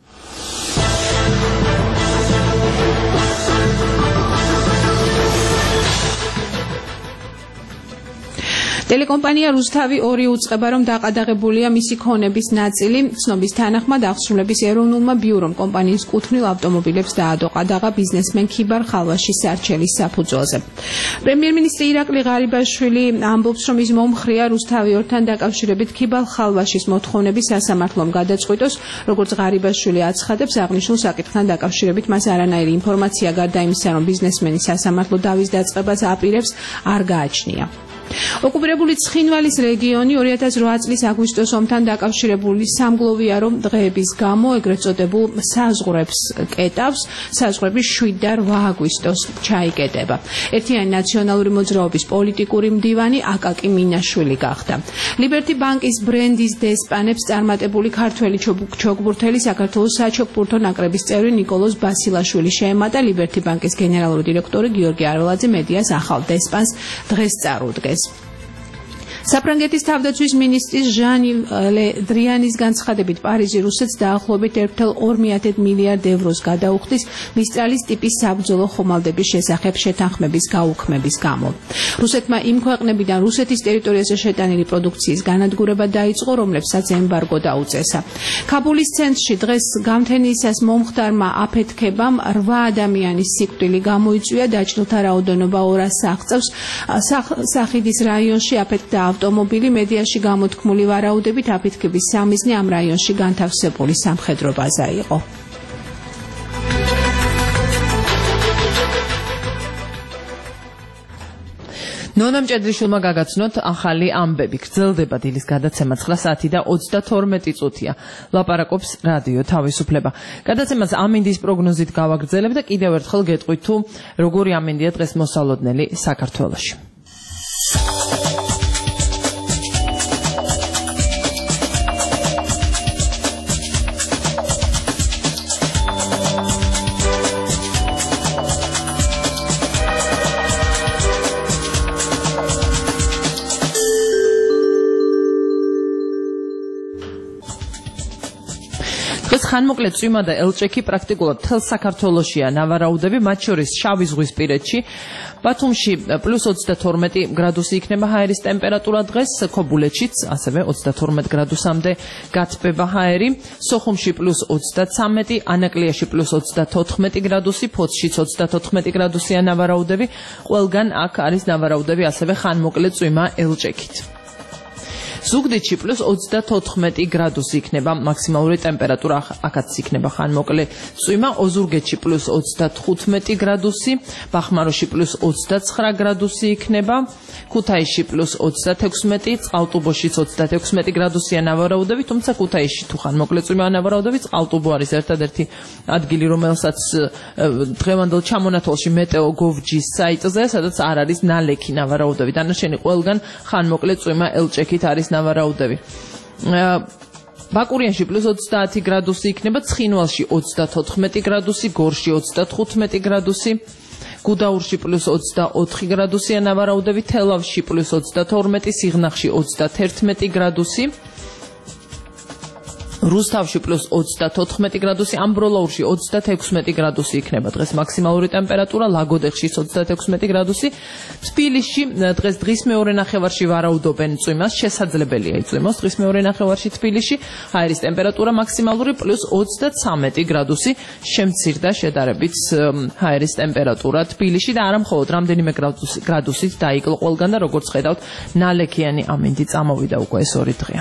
ტელეკომპანია რუსთავი 2 უწყება, რომ დაყადაღებულია მისი ქონების ნაწილი. ცნობის თანახმად აღსრულების ეროვნულმა ბიურომ კომპანიის კუთვნილ ავტომობილებს დაადო ყადაღა ბიზნესმენ ქიბარ ხალვაშის სარჩელის საფუძველზე. პრემიერ-მინისტრი ირაკლი ღარიბაშვილი ამბობს, რომ ის მომხრია რუსთავი 2-თან დაკავშირებით ქიბარ ხალვაშის მოთხოვნების სასამართლომ გადაწყვიტოს, როგორც ღარიბაშვილი აცხადებს, აღნიშნულ საკითხთან დაკავშირებით მას არანაირი ინფორმაცია გარდა იმისა, რომ ბიზნესმენი სასამართლო დავის დაწყებას აპირებს, არ გააჩნია. ოკუპირებული ცხინვალის რეგიონი 2008 წლის აგვისტოს ომთან დაკავშირებული სამგლოვიარო დღეების გამო ეგრეთ წოდებულ საზღვრებს კეტავს. საზღვრები 7 და 8 აგვისტოს ჩაიკეტება. ერთიანი ნაციონალური მოძრაობის პოლიტიკური მდივანი აკაკი მინაშვილი გახდა. ლიბერტი ბანკის ბრენდის დესპანებს წარმატებული ქართველი ჩოგბურთელი საქართველოს საჩოგბურთო ნაკრების წევრი ნიკოლოზ ბასილაშვილი შეემატა. ლიბერტი ბანკის გენერალური დირექტორი გიორგი არველაძე მედიას ახალ დესპანს დღეს წარუდგეს. საფრანგეთის თავდაცვის მინისტრის ჟანი ლე დრიანის განცხადებით პარიზი რუსეთს დაახლოებით 1,2 მილიარდ ევროს გადაუხდის მისტრალის ტიპის საბრძოლო ხომალდების შესახებ შეთანხმების გაუქმების გამო. რუსეთმა იმ ქვეყნებიდან რუსეთის ტერიტორიაზე შეტანილი პროდუქციის განადგურება დაიწყო, რომლებსაც ემბარგო დაუწესა. ქაბულის ცენტრში დღეს გამთენიისას მომხდარმა აფეთქებამ 8 ადამიანის სიკვდილი გამოიწვია, დაჭრილთა რაოდენობა 200-ს აღწევს. სახიდის რაიონში აფეთქდა ავტომობილი, მედიაში გამოთქმული ვარაუდებით აფეთქების სამიზნე ამ რაიონში განთავსებული სამხედრო ბაზა იყო. ნონა მჭედლიშვილმა გაგაცნოთ ახალი ამბები. გრძელდება დილის გადაცემა 9 საათი და 32 წუთია. ლაპარაკობს რადიო თავისუფლება. გადაცემას ამინდის პროგნოზით გავაგრძელებ და კიდევ ერთხელ გეტყვით თუ როგორი ამინდია დღეს მოსალოდნელი საქართველოში. ხანმოკლე წვიმა და ელჭექი პრაქტიკულად მთელ საქართველოშია ნავარაუდები, მათ შორის შავი ზღვისპირეთში. ბათუმში +22 გრადუსი იქნება ჰაერის ტემპერატურა დღეს, ქობულეთშიც ასევე 22 გრადუსამდე გათბება ჰაერი, სოხუმში +33, ანაკლიაში +34 გრადუსი, ფოთშიც 34 გრადუსია ნავარაუდები. ყველგან აქ არის ნავარაუდები ასევე ხანმოკლე წვიმა ელჭექით. ზუგდიდში +34 გრადუსი იქნება მაქსიმალური ტემპერატურა, აქაც იქნება ხანმოკლე წვიმა, ოზურგეთში +35 გრადუსი, ბახმაროში +29 გრადუსი იქნება, ქუთაისში +36, წყალტუბოში 36 გრადუსია ნავარაუდები, თუმცა ქუთაისში თუ ხანმოკლე წვიმაა ნავარაუდები, წყალტუბო არის ერთადერთი ადგილი, რომელსაც დღევანდელ ჩამონათვალში მეტეოგოვჯის საიტზე, სადაც არ არის ნალექი ნავარაუდები. დანარჩენი ყველგან ხანმოკლე წვიმა ელჭექით არის ნავარაუდები. ბაკურიანში +30 გრადუსი იქნება, ცხინვალში 34 გრადუსი, გორში 35 გრადუსი, გუდაურში +24 გრადუსია ნავარაუდები, თელავში +32, სიღნაღში 31 გრადუსი, რუსთავში +34 გრადუსი, ამბროლაურში 36 გრადუსი იქნება დღეს მაქსიმალური ტემპერატურა, ლაგოდეხში 36 გრადუსი, თბილისში დღეს დღის მეორე ნახევარში ვარაუდობენ წვიმას, შესაძლებელია იწვიმოს დღის მეორე ნახევარში თბილისში, ჰაერის ტემპერატურა მაქსიმალური +23 გრადუსი, შემცირდა შედარებით ჰაერის ტემპერატურა თბილისში და არა მხოლოდ რამდენიმე გრადუსით დაიკლო ყველგან და როგორც ხედავთ, ნალექიანი ამინდი წამოვიდა უკვე ეს 2 დღეა.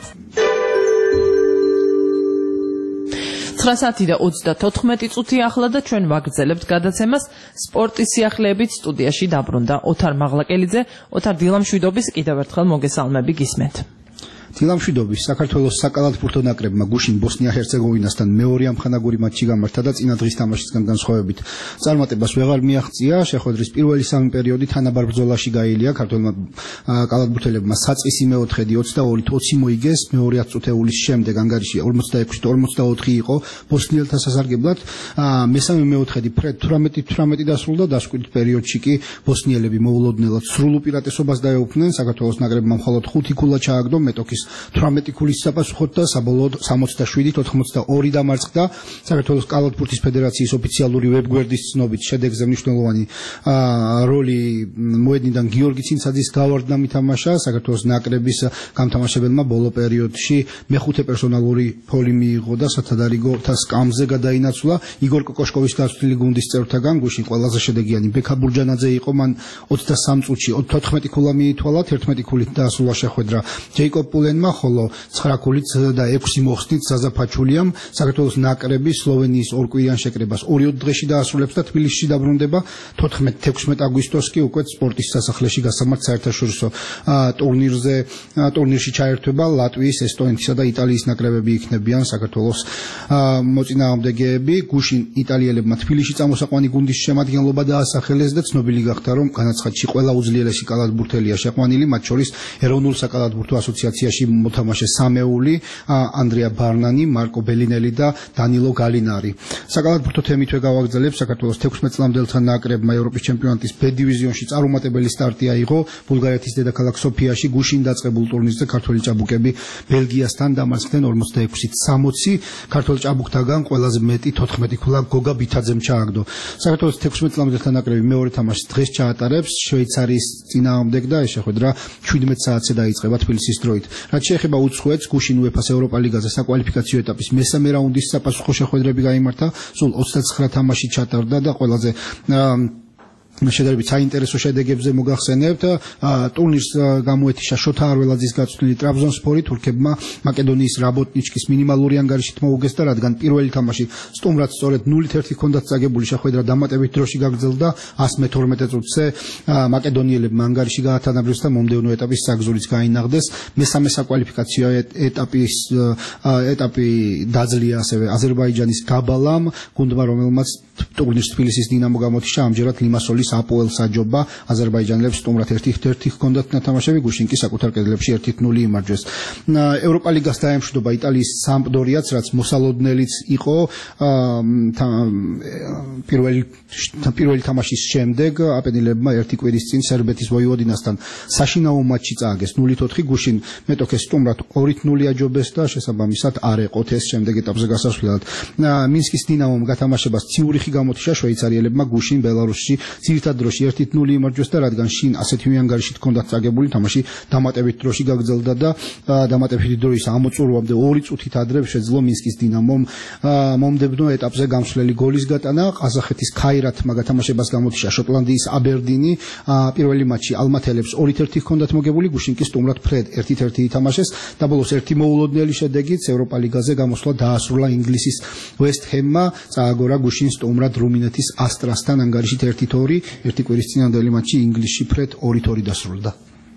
9 საათი და 34 წუთი ახლა და ჩვენ ვაგრძელებთ გადაცემას სპორტის სიახლეებით. სტუდიაში დაბრუნდა ოთარ მაღლაკელიძე. ოთარ, დილამშვიდობის, კიდევ ერთხელ მოგესალმები, გისმენთ. დილამშვიდობის საქართველოს საკალათბურთო ნაკრებმა გუშინ ბოსნია-ჰერცეგოვინასთან მეორე ამხანაგური მატჩი გამართა და წინა დღის თამაშისგან განსხვავებით წარმატებას ვეღარ მიაღწია. შეხვედრის პირველი სამი პერიოდი თანაბარ ბრძოლაში გაήλია. ქართველმა კალათბურთელებმა საწყისი მეოთხედი 22-20 მოიგეს. მეორე 10 წუთეულის შემდეგ ანგარიში 46-44 იყო ბოსნიელთა სასარგებლად. მესამე მეოთხედი ფრედ 18-18 დასრულდა. დასკვით პერიოდში კი ბოსნიელები მოულოდნელად სრულ უპირატესობას დაეუფლნენ. საქართველოს ნაკრებმა მხოლოდ 5 ქულა ჩააგდო მეტოქის 18 ქულის საპასუხოდ და საბოლოოდ 67-82 დამარცხდა. საქართველოს კალათბურთის ფედერაციის ოფიციალური ვებგვერდის ცნობით შედეგზე მნიშვნელოვანი როლი მოედნიდან გიორგი ცინცაძის გავარდნამ ითამაშა. საქართველოს ნაკრების გამთამაშებელმა ბოლო პერიოდში მეხუთე პერსონალური ფოლი მიიღო და სათადარიგოთა სკამზე გადაინაცვლა. იგორ კოკოშკოვის გაცვლილი გუნდის წევრთაგან გუშინ ყველაზე შედეგიანი ბექა ბურჯანაძე იყო. მან 23 წუთში 14 ქულა მიითვალა, 11 ქულით დაასრულა შეხვედრა ჯეიკობ პულენმა, ხოლო 9 ქულით და 6 მოხსნით ზაზა ფაჩულიამ. საქართველოს ნაკრები სლოვენიის ორკვირიან შეკრებას 2 დღეში დაასრულებს და თბილისში დაბრუნდება. 14-16 აგვისტოს კი უკვე სპორტის სასახლეში გასამართ საერთაშორისო ტურნირში ჩაერთვება ლატვიის, ესტონეთისა და იტალიის ნაკრებები იქნებიან საქართველოს მოწინააღმდეგეები. გუშინ იტალიელებმა თბილისში წამოსაყვანი გუნდის შემადგენლობა დაასახელეს და ცნობილი გახდა, რომ განაცხადში ყველა უძლიერესი კალათბურთელია შეყვანილი, მათ შორის ეროვნულ საკალათბურთო ასოციაციაში მოთამაშე სამეული, ანდრია ბარნანი, მარკო ბელინელი და დანილო გალინარი. საკალათბურთო თემითვე გავაგრძელებ. საქართველოს 16 წლამდელთა ნაკრებმა ევროპის ჩემპიონატის B დივიზიონში წარუმატებელი სტარტი აიღო. ბულგარეთის დედაქალაქ სოფიაში გუშინ დაწყებულ ტურნირზე ქართველი ჭაბუკები ბელგიასთან დამარცხდნენ 46-60. ქართველ ჭაბუკთაგან ყველაზე მეტი 14 ქულა გოგა ბითაძემ ჩააგდო. საქართველოს 16 წლამდელთა ნაკრები მეორე თამაშს დღეს ჩაატარებს შვეიცარიის წინააღმდეგ და ეს შეხვედრა 17 საათზე დაიწყება თბილისის დროით. რაც შეეხება უცხოეთს, გუშინ UEFA-ს ევროპა ლიგაზე საკვალიფიკაციო ეტაპის მესამე რაუნდის საპასუხო შეხვედრები გაიმართა. სულ 29 თამაში ჩატარდა და ყველაზე შედარებით საინტერესო შედეგებზე მოგახსენებთ. ტურნირს გამოეთიშა შოთა არველაძის გაცვლილი ტრაბზონსპორი. თურქებმა მაკედონიის რაბოტნიჩკის მინიმალური ანგარიშით მოუგეს და რადგან პირველი თამაში სტუმრად სწორედ 0-1 ჰქონდათ წაგებული, შეხვედრა დამატებით დროში გაგრძელდა. 112 წუთზე მაკედონიელებმა ანგარიში გაათანაბრეს და მომდევნო ეტაპის საგზურიც გაინაღდეს. მესამე საკვალიფიკაციო ეტაპი დაძლია ასევე აზერბაიჯანის გაბალამ, გუნდმა რომელმაც ტურნირს თბილისის დინამო გამოთიშა. ამჯერად ლიმასოლის აპოელს აჯობა. აზერბაიჯანელებს სტუმრად 1-1 ჰქონდათ ნათამაშები, გუშინ კი საკუთარ კედლებში 1-0 იმარჯვეს. ევროპა ლიგას დაემშვიდობა იტალიის სამპდორიაც, რაც მოსალოდნელიც იყო. პირველი თამაშის შემდეგ აპენილებმა ერთი კვირის წინ სერბეთის ვოივოდინასთან საშინაო მატჩი წააგეს 0-4. გუშინ მეტოქეს სტუმრად 2-0 აჯობეს და შესაბამისად არ ეყოთ ეს შემდეგ ეტაპზე გასასვლელად. მინსკის დინამომ გათამაშებას ციურიხი გამოთიშა. შვეიცარიელებმა გუშინ ბელარუსში ძირითად დროში 1-0 იმარჯვეს და რადგან შინ ასეთივე ანგარიშით ჰქონდათ წაგებული, თამაში დამატებით დროში გაგრძელდა და დამატებითი დროის ამოწურვამდე 2 წუთით ადრე შეძლო მინსკის დინამომ მომდევნო ეტაპზე გამსვლელი გოლის გატანა. ყაზახეთის ქაირათმა გათამაშებას გამოთიშა შოტლანდიის აბერდინი. პირველი მატჩი ალმათელებს 2-1 ჰქონდათ მოგებული, გუშინ კი სტუმრად ფრედ 1-1 ითამაშეს და ბოლოს ერთი მოულოდნელი შედეგით ევროპა ლიგაზე გამოსვლა დაასრულა ინგლისის ვესტ ჰემმა. წააგორა გუშინ სტუმრად რუმინეთის ასტრასთან ანგარიშით 1-2. ერთი კვირის წინანდელი მატჩი ინგლისში ფრედ 2-2 დასრულდა.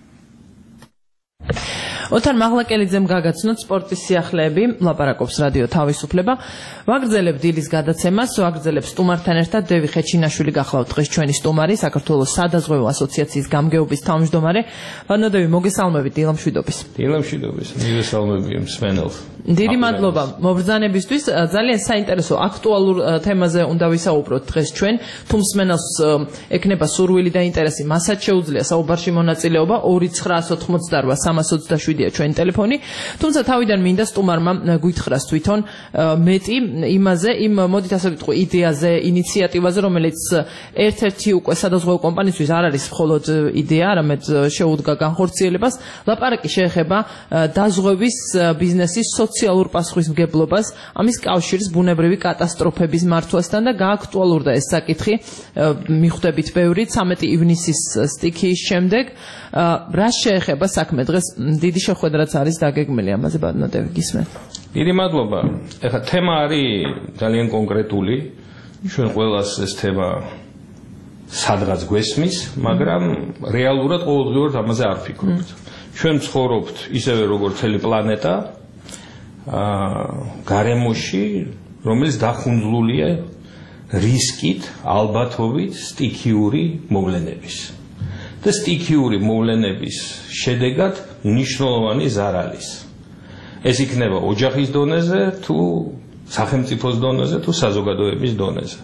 ოთარ მაღლაკელიძემ გაგაცნოთ სპორტის სიახლეები, ლაპარაკობს რადიო თავისუფლება. ვაგრძელებ დილის გადაცემას, ვაგრძელებ სტუმართან ერთად. დევი ხეჩინაშვილი გახლავთ დღეს ჩვენი სტუმარი, საქართველოს სადაზღვევო ასოციაციის გამგეობის თავმჯდომარე. ბანოდევი, მოგესალმებით, დილამშვიდობის. დილამშვიდობის, მოგესალმები მსმენელს. დიდი მადლობა მობრძანებისთვის. ძალიან საინტერესო აქტუალურ თემაზე უნდა ვისაუბროთ დღეს ჩვენ. თუ მსმენელს ექნება სურვილი და ინტერესი, მასაც შეუძლია საუბარში მონაწილეობა 2988327 ჩვენი ტელეფონი. თუმცა თავიდან მინდა სტუმარმა გვითხრას თვითონ მეტი იმაზე, მოდით ასე ვიტყვი, იდეაზე, ინიციატივაზე, რომელიც ერთ-ერთი უკვე სადაზღვევო კომპანიისთვის არ არის მხოლოდ იდეა, არამედ შეუდგა განხორციელებას. ლაპარაკი შეეხება დაზღვევის ბიზნესის სოციალურ პასუხისმგებლობას, ამის კავშირს ბუნებრივი კატასტროფების მართვასთან და გააქტუალურდა ეს საკითხი მიხვდებით ბევრი 13 ივნისის სტიქიის შემდეგ. რა შეეხება საქმე დღეს დიდი შეხვედრაც არის დაგეგმილი ამაზე ბანოდევი გისმენთ. დიდი მადლობა. ეხლა თემა არის ძალიან კონკრეტული. ჩვენ ყველას ეს თემა სადღაც გვესმის, მაგრამ რეალურად ყოველდღიურად ამაზე არ ვფიქრობთ. ჩვენ ცხოვრობთ ისევე როგორც მთელი პლანეტა გარემოში, რომელიც დახუნძლულია რისკით, ალბათობით სტიქიური მოვლენების. და სტიქიური მოვლენების შედეგად მნიშვნელოვანი ზარალის. ეს იქნება ოჯახის დონეზე, თუ სახელმწიფოს დონეზე, თუ საზოგადოების დონეზე.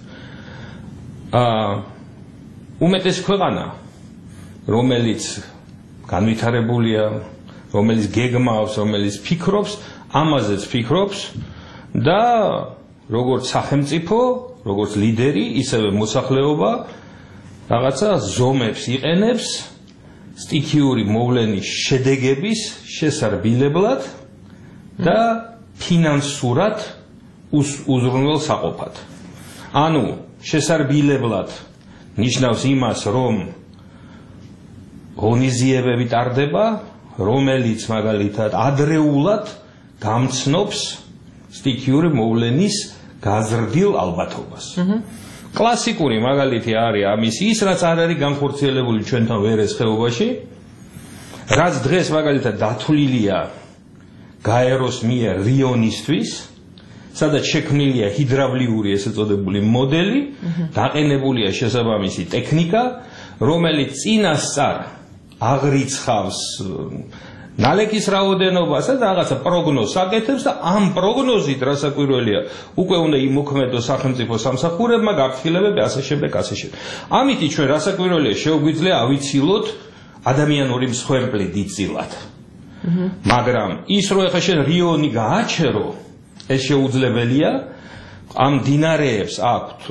უმეტესი ქვეყანა, რომელიც განვითარებულია, რომელიც გეგმავს, რომელიც ფიქრობს, ამაზეც ფიქრობს და როგორც სახელმწიფო, როგორც ლიდერი, ისევე მოსახლეობა რაღაცა ზომებს იყენებს სტიქიური მოვლენის შედეგების შესარბილებლად და ფინანსურად უზრუნველსაყოფად. ანუ შესარბილებლად ნიშნავს იმას, რომ ღონისძიებები ტარდება, რომელიც მაგალითად ადრეულად გამცნობს სტიქიური მოვლენის გაზრდილ ალბათობას. კლასიკური მაგალითი არის ამის ის, რაც არ არის განხორციელებული ჩვენთან ვერეს ხეობაში, რაც დღეს მაგალითად დათვლილია გაეროს მიერ რიონისთვის, სადაც შექმნილია ჰიდრავლიური ესე წოდებული მოდელი, დაყენებულია შესაბამისი ტექნიკა, რომელიც წინასწარ აღრიცხავს ნალექის რაოდენობას და რაღაცა პროგნოზს აკეთებს და ამ პროგნოზით რასაკვირველია უკვე უნდა იმოქმედოს სახელმწიფო სამსახურებმა გაფრთხილებები ასე შემდეგ. ამით ჩვენ რასაკვირველია შეგვიძლია ავიცილოთ ადამიანური მსხვერპლი დიდწილად. მაგრამ ის რო ეხლა შენ რიონი გააჩერო, ეს შეუძლებელია, ამ დინარეებს აქვთ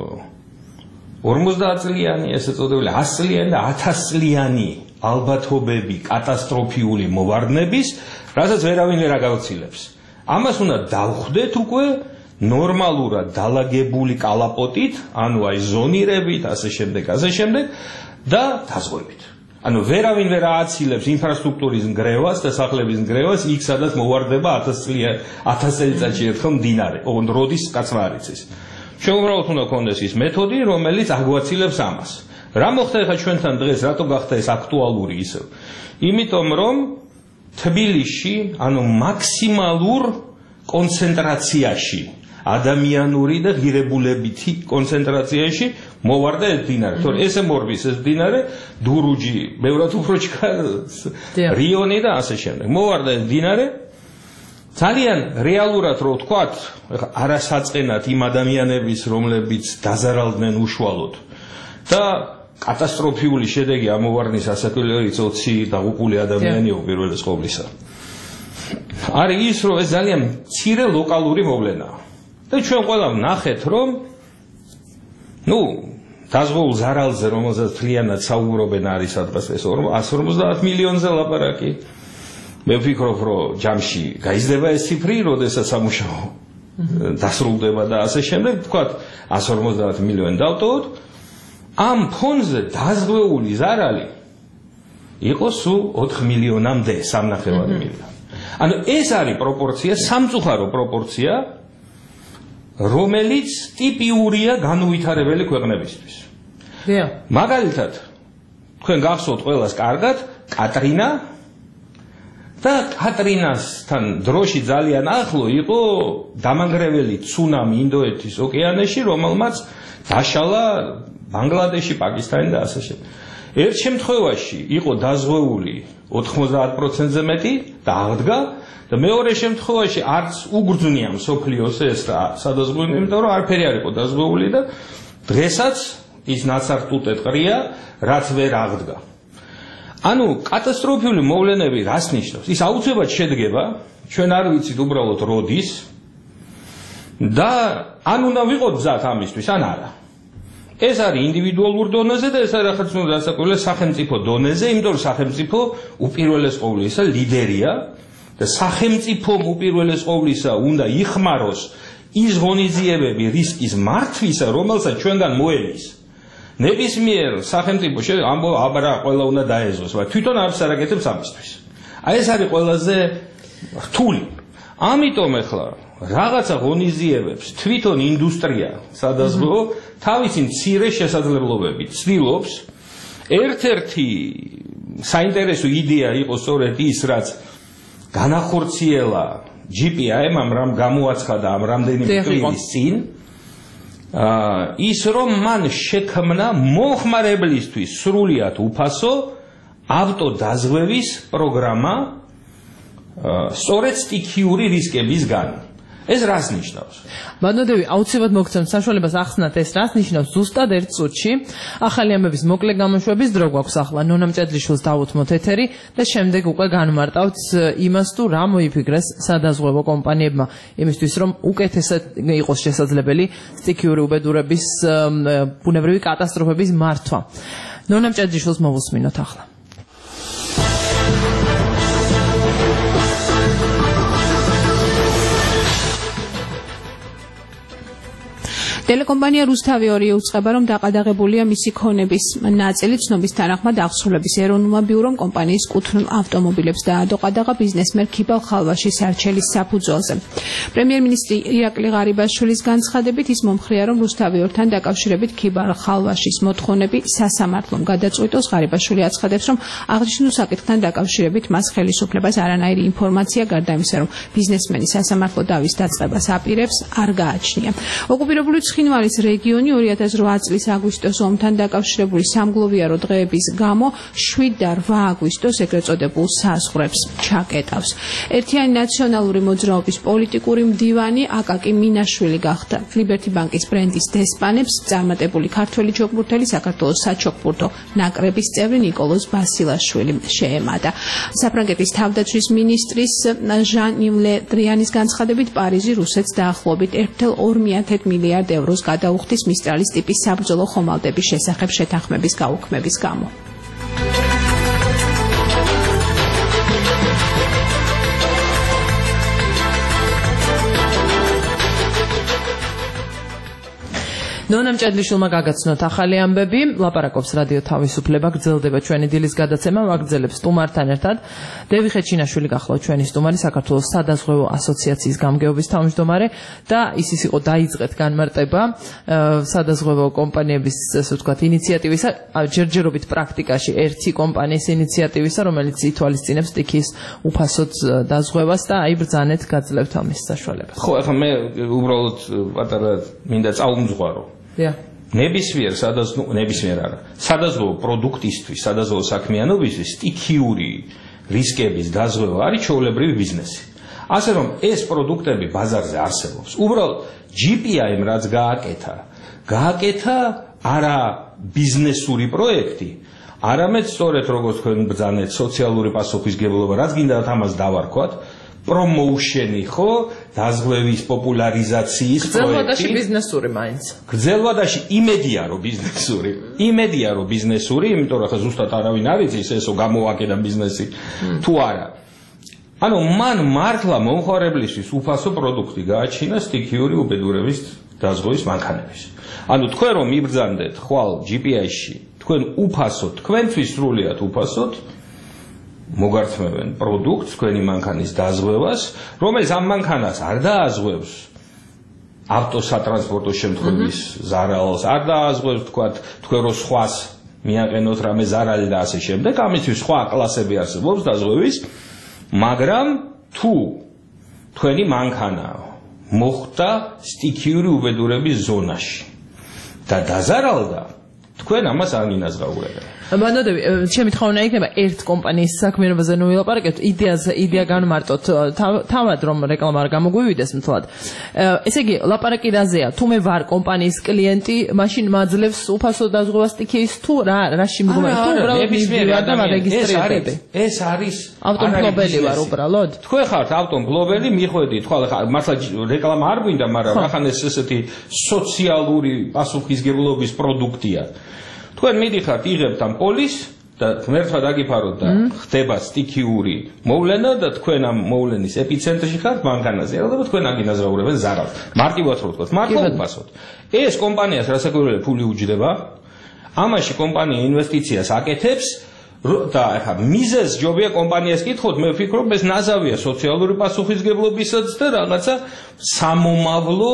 50 წლიანი, ესე წოდებული 100 წლიანი და 1000 წლიანი ალბათობები კატასტროფიული მოვარდნების, რასაც ვერავინ ვერ აგავრცილებს. ამას უნდა დავხვდეთ უკვე ნორმალურად დალაგებული კალაპოტით, ანუ აი ზონირებით, ასე შემდეგ და დაზღვევით. ანუ ვერავინ ვერ ააცილებს ინფრასტრუქტურის ნგრევას და სახლების ნგრევას იქ, სადაც მოვარდება 1000 წელიწადში ერთხელ მდინარე, როდის კაცმა არ იცის. ჩვენ უბრალოდ უნდა გქონდეს ის მეთოდი, რომელიც აგვაცილებს ამას. რა მოხდა ახლა ჩვენთან დღეს, რატო გახდა ეს აქტუალური ისევ? იმიტომ რომ თბილისში, ანუ მაქსიმალურ კონცენტრაციაში, ადამიანური და ღირებულებითი კონცენტრაციაში მოვარდა ეს მდინარე. თორე ესე მორბის ეს მდინარე, დურუჯი, ბევრად უფრო ჩქარს, რიონი და ასე შემდეგ. მოვარდა ეს მდინარე. ძალიან რეალურად რო ვთქვათ, არასაწყენად იმ ადამიანების, რომლებიც დაზარალდნენ უშუალოდ და კატასტროფიული შედეგი ამოვარდნის ასაკვილერის 20 დაღუპული ადამიანია უპირველეს ყოვლისა. არის ის, რომ ეს ძალიან მცირე ლოკალური მოვლენაა. და ჩვენ ყველა ვნახეთ, რომ დაზღვეულ ზარალზე, რომელზეც თლიანად საუბრობენ, არის სადღაც ეს 150 მილიონზე ლაპარაკი. მე ვფიქრობ, რომ ჯამში გაიზრდება ეს ციფრი, როდესაც სამუშაო დასრულდება და ასე შემდეგ, ვთქვათ 150 მილიონი დავტოვოთ. ამ ფონზე დაზღვეული ზარალი იყო სულ 4 მილიონამდე, 3.5 მილიონი. ანუ ეს არის პროპორცია, სამწუხარო პროპორცია, რომელიც ტიპიურია განუვითარებელი ქვეყნებისთვის. მაგალითად, თქვენ გახსოვთ ყველას კარგად, კატრინა და კატრინასთან დროში ძალიან ახლო იყო დამანგრეველი ცუნამი ინდოეთის ოკეანეში, რომელმაც დაშალა ბანგლადეში, პაკისტანი და ასე შემდეგ. ერთ შემთხვევაში იყო დაზღვეული 90%-ზე მეტი და აღდგა და მეორე შემთხვევაში არც უგრძნია მსოფლიოს ეს სადაზღვეველი, იმიტომ რომ არაფერი არ იყო დაზღვეული და დღესაც ის ნაცარტუტე ტყრია, რაც ვერ აღდგა. ანუ კატასტროფული მოვლენები რას ნიშნავს? ის აუცილებლად შედგება, ჩვენ არ ვიცით უბრალოდ როდის და ან უნდა ვიყოთ მზად ამისთვის, ან არა. ეს არის ინდივიდუალურ დონეზე და ეს არის ახაც უნდა დასაკვირველია სახელმწიფო დონეზე, იმიტომ რომ სახელმწიფო უპირველეს ყოვლისა ლიდერია და სახელმწიფომ უპირველეს ყოვლისა უნდა იხმაროს ის ღონისძიებები რისკის მართვისა, რომელსაც ჩვენგან მოელის. ნებისმიერ სახელმწიფო ამბობს, აბა ყველა უნდა დაეზოს, მაგრამ თვითონ არც არ აკეთებს ამისთვის. აი ეს არის ყველაზე რთული. ამიტომ ახლა რაღაცა ღონისძიებებს თვითონ ინდუსტრია სადაზღვევო თავისი მცირე შესაძლებლობებით ცდილობს ერთ-ერთი საინტერესო იდეა იყო სწორედ ის, რაც განახორციელა GPIM-ამ რამ გამოაცხადა ამ რამდენიმე კვირის წინ, ის რომ მან შექმნა მომხმარებლისთვის სრულიად უფასო ავტოდაზღვევის პროგრამა სწორედ სტიქიური რისკებისგან. ეს რას ნიშნავს? ბატონო, აუცილებლად მოგცემთ საშუალებას ახსნათ ეს რას ნიშნავს ზუსტად ერთ წუთში. ახალი ამბების მოკლე გამოშვების დრო გვაქვს ახლა. ნონა მჭედლიშვილს დავუთმოთ ეთერი და შემდეგ უკვე განმარტავთ იმას თუ რა მოიფიქრეს სადაზღვევო კომპანიებმა იმისთვის რომ უკეთესად იყოს შესაძლებელი სტიქიური უბედურების ბუნებრივი კატასტროფების მართვა. ნონა მჭედლიშვილს მოვუსმინოთ ახლა. ტელეკომპანია რუსთავი 2 უწყება, რომ დაყადაღებულია მისი ქონების ნაწილი ცნობის თანახმად აღსრულების ეროვნულმა ბიურომ კომპანიის კუთვნილ ავტომობილებს დაადო ყადაღა ბიზნესმენ ქიბალ ხალვაშის არჩელის საფუძველზე. პრემიერ-მინისტრი ირაკლი ღარიბაშვილის განცხადებით ის მომხრია, რომ რუსთავი 2-თან დაკავშირებით ქიბალ ხალვაშის მოთხოვნები სასამართლომ გადაწყვიტოს. ღარიბაშვილი აცხადებს, რომ აღნიშნულ საკითხთან დაკავშირებით მას ხელისუფლებას არანაირი ინფორმაცია გარდა იმისა, რომ ბიზნესმენი სასამართლო დავის დაწყებას აპირებს, არ გააჩნია. ოკუპირებული ცხინვალის რეგიონი 2008 წლის აგვისტოს ომთან დაკავშირებული სამგლოვიარო დღეების გამო 7 და 8 აგვისტოს ეგრეთ წოდებულ საზღვრებს ჩაკეტავს. ერთიანი ნაციონალური მოძრაობის პოლიტიკური მდივანი აკაკი მინაშვილი გახდა. ლიბერტი ბანკის ბრენდის დესპანებს წარმატებული ქართველი ჩოგბურთელი საქართველოს საჩოგბურთო ნაკრების წევრი ნიკოლოზ ბასილაშვილი შეემატა. საფრანგეთის თავდაცვის მინისტრის ჟან-იվ ლე დრიანის განცხადებით პარიზი რუსეთს დაახლოებით 1,2 მილიარდ ევროს გადაუხდის მისტრალის ტიპის საბრძოლო ხომალდების შესახებ შეთანხმების გაუქმების გამო. ნონა მჭედლიშვილმა გაგაცნოთ ახალი ამბები, ლაპარაკობს რადიო თავისუფლება, გრძელდება ჩვენი დილის გადაცემა, ვაგრძელებს სტუმართან ერთად. დევი ხეჩინაშვილი გახლავთ ჩვენი სტუმარი, საქართველოს სადაზღვევო ასოციაციის გამგეობის თავმჯდომარე და ის იყო დაიწყეთ განმარტება სადაზღვევო კომპანიების, ასე ვთქვათ, ინიციატივისა, ჯერჯერობით პრაქტიკაში ერთი კომპანიის ინიციატივისა, რომელიც ითვალისწინებს სტიქის უფასოდ დაზღვევას და აი ბრძანეთ გაძლევთ ამის საშუალებას. ხო, ახლა მე უბრალოდ პატარა მინდა წაუმძღვარო. ნებისმიერ სადაზღვევო პროდუქტისთვის, სადაზღვევო საქმიანობისთვის სტიქიური რისკების დაზღვევა არის ჩვეულებრივი ბიზნესი. ასე რომ ეს პროდუქტები ბაზარზე არსებობს. უბრალოდ GPIM რაც გააკეთა არა ბიზნესური პროექტი, არამედ სწორედ როგორც თქვენ ბრძანეთ სოციალური პასუხისმგებლობა, რაც გინდათ ამას დავარქვათ, პრომოუშენი ხო, დაზღვევის პოპულარიზაციის პროექტი. გრძელვადაში ბიზნესური მაინც. გრძელვადაში იმედია რომ ბიზნესური, იმიტომ რომ ხა ზუსტად არავინ არ იცის ესო გამოვაკეთა ბიზნესი თუ არა. ანუ მან მართლა მომხმარებლისთვის უფასო პროდუქტი გააჩინა სტიქიური უბედურების დაზღვევის მანქანების. ანუ თქვენ რომ მიბრძანდეთ ხვალ GPI-ში, თქვენ უფასოდ, თქვენთვის სრულიად უფასოდ მოგართმევენ პროდუქტს, თქვენი მანქანის დაზღვევას, რომელიც ამ მანქანას არ დააზღვევს ავტოსატრანსპორტო შემთხვევის ზარალს, არ დააზღვევს თქვენ რო სხვას მიაყენოთ რამე ზარალი და ასე შემდეგ, ამისთვის სხვა კლასები არსებობს დაზღვევის, მაგრამ თუ თქვენი მანქანა მოხვდა სტიქიური უბედურების ზონაში და დაზარალდა, თქვენ ამას არ ინაზღაურებთ. ბანოდები, ჩემი თხოვნა იქნება ერთ კომპანიის საქმიანობაზე ნუ ვილაპარაკებთ, იდეა განმარტოთ, თავად რომ რეკლამა არ გამოგვივიდეს მთლად. ესე იგი, ლაპარაკი რაზეა? თუ მე ვარ კომპანიის კლიენტი, მაშინ მაძლევს უფასო დაზღვევას სტიქიის თუ რაში მდგომარე? თუ უბრალოდ მივიდივარ და მარეგისტრირდები. ეს არის ავტომფლობელი ვარ უბრალოდ. თქვენ ხართ ავტომფლობელი, მიხვედით, ხვალ მართლა რეკლამა არ გვინდა, მაგრამ ახან ეს ესეთი სოციალური პასუხისმგებლობის პროდუქტია. თქვენ მიდიხართ, იღებთ ამ პოლის და ღმერთმა დაგიფაროთ და ხდება სტიქიური მოვლენა და თქვენ ამ მოვლენის ეპიცენტრში ხართ მანქანაზე. ალბათ თქვენ აგინაზღაურებენ ზარალს. მარტივად რო ვთქვათ, მართლა უფასოდ. ეს კომპანიას რასაკვირველია ფული უჯდება. ამაში კომპანია ინვესტიციას აკეთებს და ახლა მიზეზ ჯობია კომპანიას კითხოთ, მე ვფიქრობ ეს ნაზავია სოციალური პასუხისმგებლობისაც და რაღაცა სამომავლო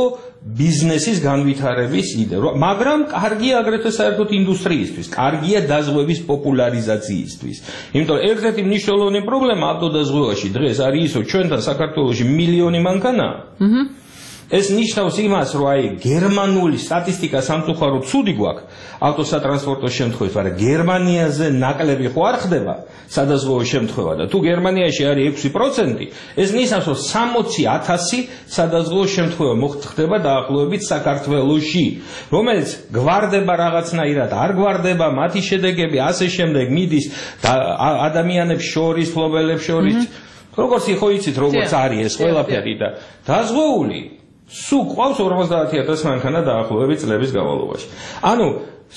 ბიზნესის განვითარების იდეა, მაგრამ კარგია აგრეთვე საერთოდ ინდუსტრიისთვის, კარგია დაზღვევის პოპულარიზაციისთვის. იმიტომ რომ ერთ-ერთი მნიშვნელოვანი პრობლემა ავტოდაზღვევაში დღეს არის ის, რომ ჩვენთან საქართველოში მილიონი მანქანაა. ეს ნიშნავს იმას, რომ აი გერმანული სტატისტიკა სამწუხაროდ ცუდი გვაქვს ავტოსატრანსპორტო შემთხვევით, მაგრამ გერმანიაზე ნაკლები ხო არ ხდება სადაზღვევო შემთხვევა და თუ გერმანიაში არის 6%, ეს ნიშნავს, რომ 60,000 სადაზღვევო შემთხვევა ხდება დაახლოებით საქართველოში, რომელიც გვარდება რაღაცნაირად, არ გვარდება, მათი შედეგები ასე შემდეგ მიდის ადამიანებს შორის, ფლობელებს შორის, როგორც ხო იცით, როგორც არის ეს ყველაფერი და დაზღვეული სულ ყავს 50,000 მანქანა დაახლოებით წლების განმავლობაში. ანუ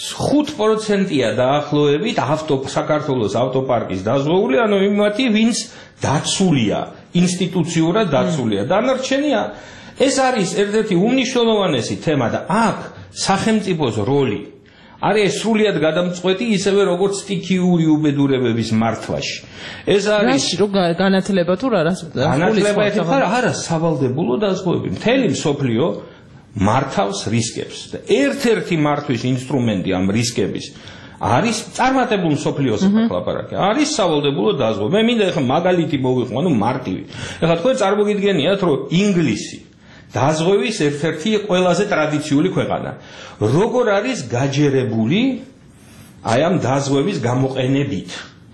5%-ია დაახლოებით საქართველოს ავტოპარკის დაზღვეული, ანუ იმათი, ვინც დაცულია, ინსტიტუციურად დაცულია. დანარჩენია ეს არის ერთ-ერთი უმნიშვნელოვანესი თემა და აქ სახელმწიფოს როლი არის სრულიად გადამწყვეტი, ისევე როგორც სტიქიური უბედურებების მართვაში. ეს არის განათლება თუ რა? განათლება არა სავალდებულო დაზღვევები. მთელი მსოფლიო მართავს რისკებს და ერთ-ერთი მართვის ინსტრუმენტი ამ რისკების არის წარმატებულ მსოფლიოს ლაპარაკი. არის სავალდებულო დაზღვევა. მე მინდა ეხლა მაგალითი მოვიყვანო, ანუ მარტივი. ეხლა თქვენ წარმოგიდგენიათ, რომ ინგლისი დაზღვევის ერთ-ერთი ყველაზე ტრადიციული ქვეყანა. როგორ არის გაჯერებული აი ამ დაზღვევის გამოყენებით?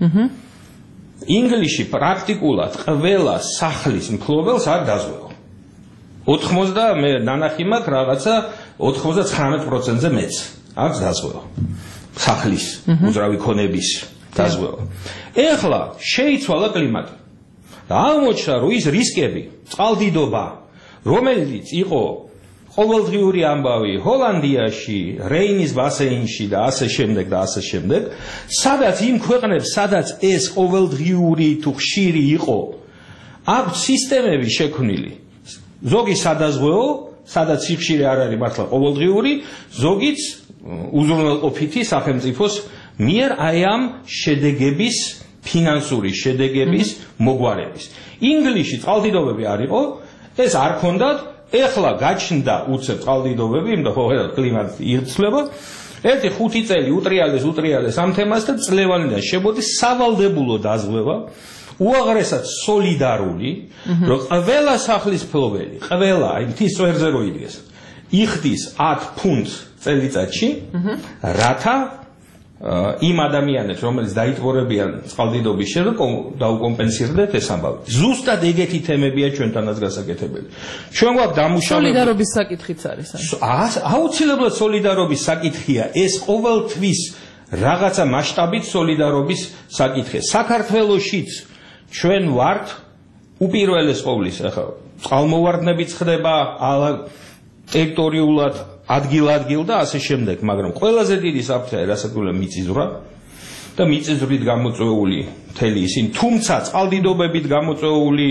ინგლისში პრაქტიკულად ყველა სახლის მფლობელს არ დაზღვევა. 80 მე ნანახი მაქვს რაღაცა 99%-ზე მეც აქვს დაზღვევა. სახლის უძრავი ქონების დაზღვევა. ეხლა შეიცვალა კლიმატი. და აღმოჩნდა, რომ ის რისკები, წყალდიდობა, რომელიც იყო ყოველდღიური ამბავი ჰოლანდიაში, რეინის ბასეინში და ასე შემდეგ და ასე შემდეგ, სადაც იმ ქვეყნებს, სადაც ეს ყოველდღიური თუ ხშირი იყო, აქვს სისტემები შექმნილი. ზოგი სადაზღვეო, სადაც სიხშირე არ არის მართლა ყოველდღიური, ზოგიც უზრუნველყოფითი სახელმწიფოს მიერ აი ამ შედეგების, ფინანსური შედეგების მოგვარების. ინგლისში წყალდიდობები არ იყო, ეს არ ქონდათ, ეხლა გაჩნდა უცებ წყალდიდობები, იმიტომ რომ კლიმატი იცვლება. ერთი 5 წელი უტრიალეს ამ თემას და წლევანიდან შემოდის სავალდებულო დაზღვევა, უაღრესად სოლიდარული, რომ ყველა სახლის მფლობელი, ყველა აი მთის წვერზე რო იდგეს, იხდის 10 ფუნტს წელიწადში, რათა იმ ადამიანებს, რომელიც დაიტბორებიან წყალდიდობის შემდეგ, დაუკომპენსირდეთ ეს ამბავი. ზუსტად ეგეთი თემებია ჩვენთანაც გასაკეთებელი. ჩვენ გვაქვს დამუშავებული სოლიდარობის საკითხიც არის. აუცილებლად სოლიდარობის საკითხია, ეს ყოველთვის რაღაცა მასშტაბით სოლიდარობის საკითხია. საქართველოშიც ჩვენ ვართ უპირველეს ყოვლის, ახლა წყალმოვარდნებიც ხდება ტერიტორიულად ადგილ-ადგილ და ასე შემდეგ, მაგრამ ყველაზე დიდი საფრთხე რასაკვირველია მიწისძვრა და მიწისძვრით გამოწვეული მთელი ისინი, თუმცა წყალდიდობებით გამოწვეული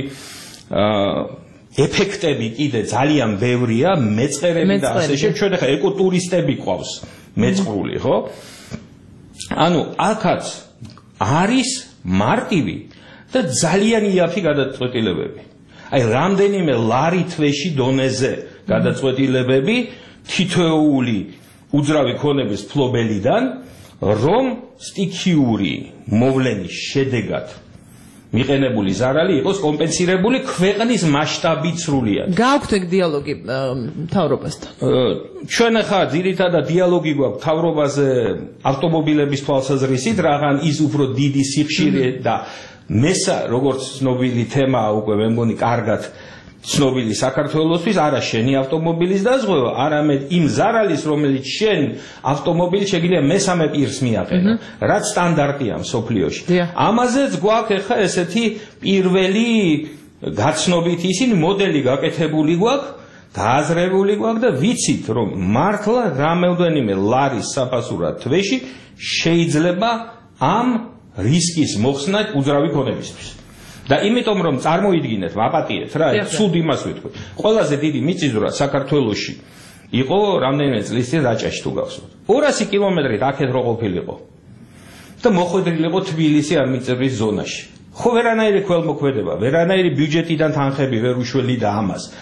ეფექტები კიდე ძალიან ბევრია, მეწყერები და ასე შემდეგ. ჩვენ ახლა ეკოტურისტები ყავს მეწყრული, ხო? ანუ აქაც არის მარტივი და ძალიან იაფი გადაწყვეტილებები. აი რამდენიმე ლარი თვეში დონეზე გადაწყვეტილებები თითოეული უძრავი ქონების ფლობელიდან, რომ სტიქიური მოვლენის შედეგად მიყენებული ზარალი იყოს კომპენსირებული ქვეყნის მასშტაბით სრულიად. გააქვთ ეგ დიალოგი მთავრობასთან? ჩვენ ახლა ძირითადად დიალოგი გვაქვს მთავრობაზე ავტომობილების თვალსაზრისით, რაღან ის უფრო დიდი სიხშირე და მესა, როგორც ცნობილი თემაა უკვე მე მგონი კარგად ცნობილი საქართველოსთვის, არა შენი ავტომობილის დაზღვევა, არამედ იმ ზარალის, რომელიც შენ ავტომობილი შეგიძლია მესამე პირს მიაყენო, რაც სტანდარტია მსოფლიოში. ამაზეც გვაქვს ახლა ესეთი პირველი გაცნობით ისინი მოდელი გაკეთებული გვაქვს, დააზრებული გვაქვს და ვიცით, რომ მართლა რამოდენიმე ლარის საფასურად თვეში შეიძლება ამ რისკის მოხსნა უძრავი ქონებისთვის. და იმიტომ რომ წარმოიდგინეთ, ვაპატიეთ რა, სულ იმას ვიტყვი. ყველაზე დიდი მიწისძვრა საქართველოში იყო რამდენიმე წლის წინ რაჭაში თუ გახსოვთ. 200 კილომეტრით აქეთ რო ყოფილიყო. და მოხვედრილიყო თბილისი ამ მიწისძვრის ზონაში. ხო ვერანაირი ქველმოქმედება, ვერანაირი ბიუჯეტიდან თანხები ვერ უშველიდა ამას.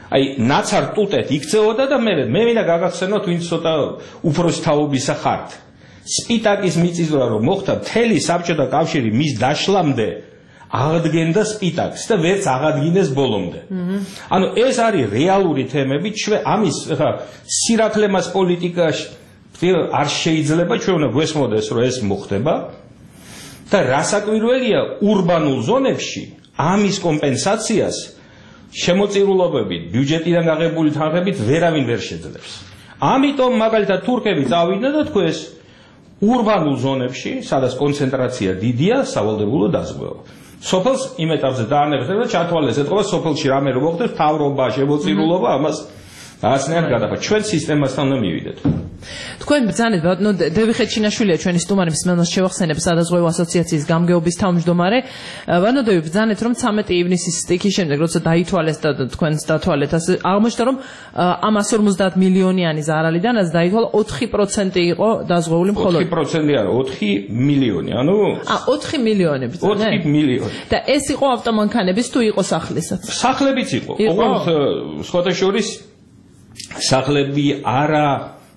აი ნაცარ ტუტეთ იქცეოდა და მე მინდა გაგახსენოთ ვინც ცოტა უფროსი თაობისა ხართ. სპიტაკის მიწისძვრა რომ მოხდა მთელი საბჭოთა კავშირი მის დაშლამდე აღდგენდა სპიტაკს და ვერც აღადგინეს ბოლომდე. ანუ ეს არის რეალური თემები, ჩვენ ამის ხა სირაქლემას პოლიტიკაში არ შეიძლება ჩვენ უნდა გვესმოდეს რომ ეს მოხდება და რასაკვირველია урბანულ ზონებში ამის კომპენსაციას შემოწირულობებით ბიუჯეტიდან გაღებული თანხებით ვერავინ ვერ შეძლებს. ამიტომ მაგალითად თურქები წავიდნენ და თქვეს урბანულ ზონებში, სადაც კონცენტრაცია დიდია, სავალდებულო დაზღვევა. სოფელს იმ ეტაპზე დაანებდნენ და ჩათვალეს ეთქობა სოფელში რამე რომ მოხდეს, მთავრობა, შემოწირულობა ამას რაღაცნაირად გადახდა. ჩვენ სისტემასთან უნდა მივიდეთ. თქვენ ბრძანეთ ბატონო დევიხეთ ჩინაშვილია ჩვენი სტუმარი მსმენელს შევახსენებ სადაზღვევო ასოციაციის გამგეობის თავმჯდომარე. ბატონო დევი ბრძანეთ რომ 13 ივნისის სტიქის შემდეგ როცა დაითვალეს და თქვენს დათვალეთ ასე აღმოჩნდა რომ ამ 150 მილიონიანი ზარალიდან რაც დაითვალა 4% იყო დაზღვეული მხოლოდ 4% არა 4 მილიონი ანუ 4 მილიონი ბრძანეთ 4 მილიონი და ეს იყო ავტომანქანების თუ იყო სახლებიც სახლებიც იყო ოღონდ სხვათა შორის სახლები არა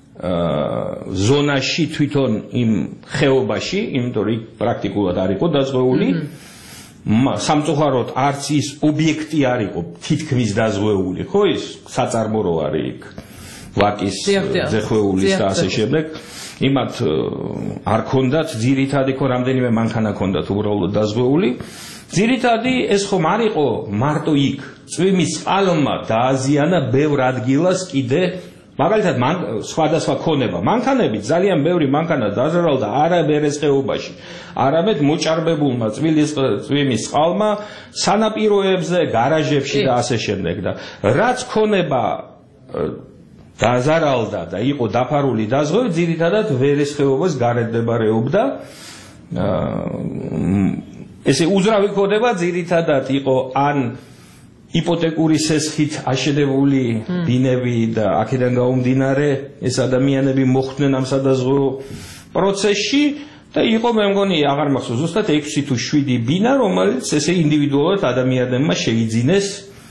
ზონაში თვითონ იმ ხეობაში, იმიტომ რომ პრაქტიკულად არ იყო დაზღვეული, სამწუხაროდ არც ის ობიექტი არ იყო თითქმის დაზღვეული, ხო ის საწარმო რო არის იქ ვაკის ზეხვეულის და ასე შემდეგ. იმათ არ ქონდათ ძირითადი ხო რამდენიმე მანქანა ქონდათ უბრალოდ დაზღვეული. ძირითადი ეს ხომ არ იყო მარტო იქ, წვიმის წყალმა დააზიანა ბევრ ადგილას კიდე მაგალითად სხვადასხვა ქონება მანქანები ძალიან ბევრი მანქანა დაზარალდა არა ბერესხეობაში არამედ მოჭარბებულმა წვიმის წყალმა სანაპიროებზე გარაჟებში და ასე შემდეგ და რაც ქონება დაზარალდა და იყო დაფარული დაზღვევით ძირითადად ვერესხეობას გარეთ მდებარეობდა ესე უძრავი ქონება ძირითადად იყო ან იპოტეკური სესხით აშენებული ბინები და აქედან გაუმდინარე ეს ადამიანები მოხვდნენ ამ სადაზღვევო პროცესში და იყო მე მგონი აღარ მახსოვს ზუსტად 6 თუ 7 ბინა რომელიც ესე ინდივიდუალურად ადამიანებმა შეიძინეს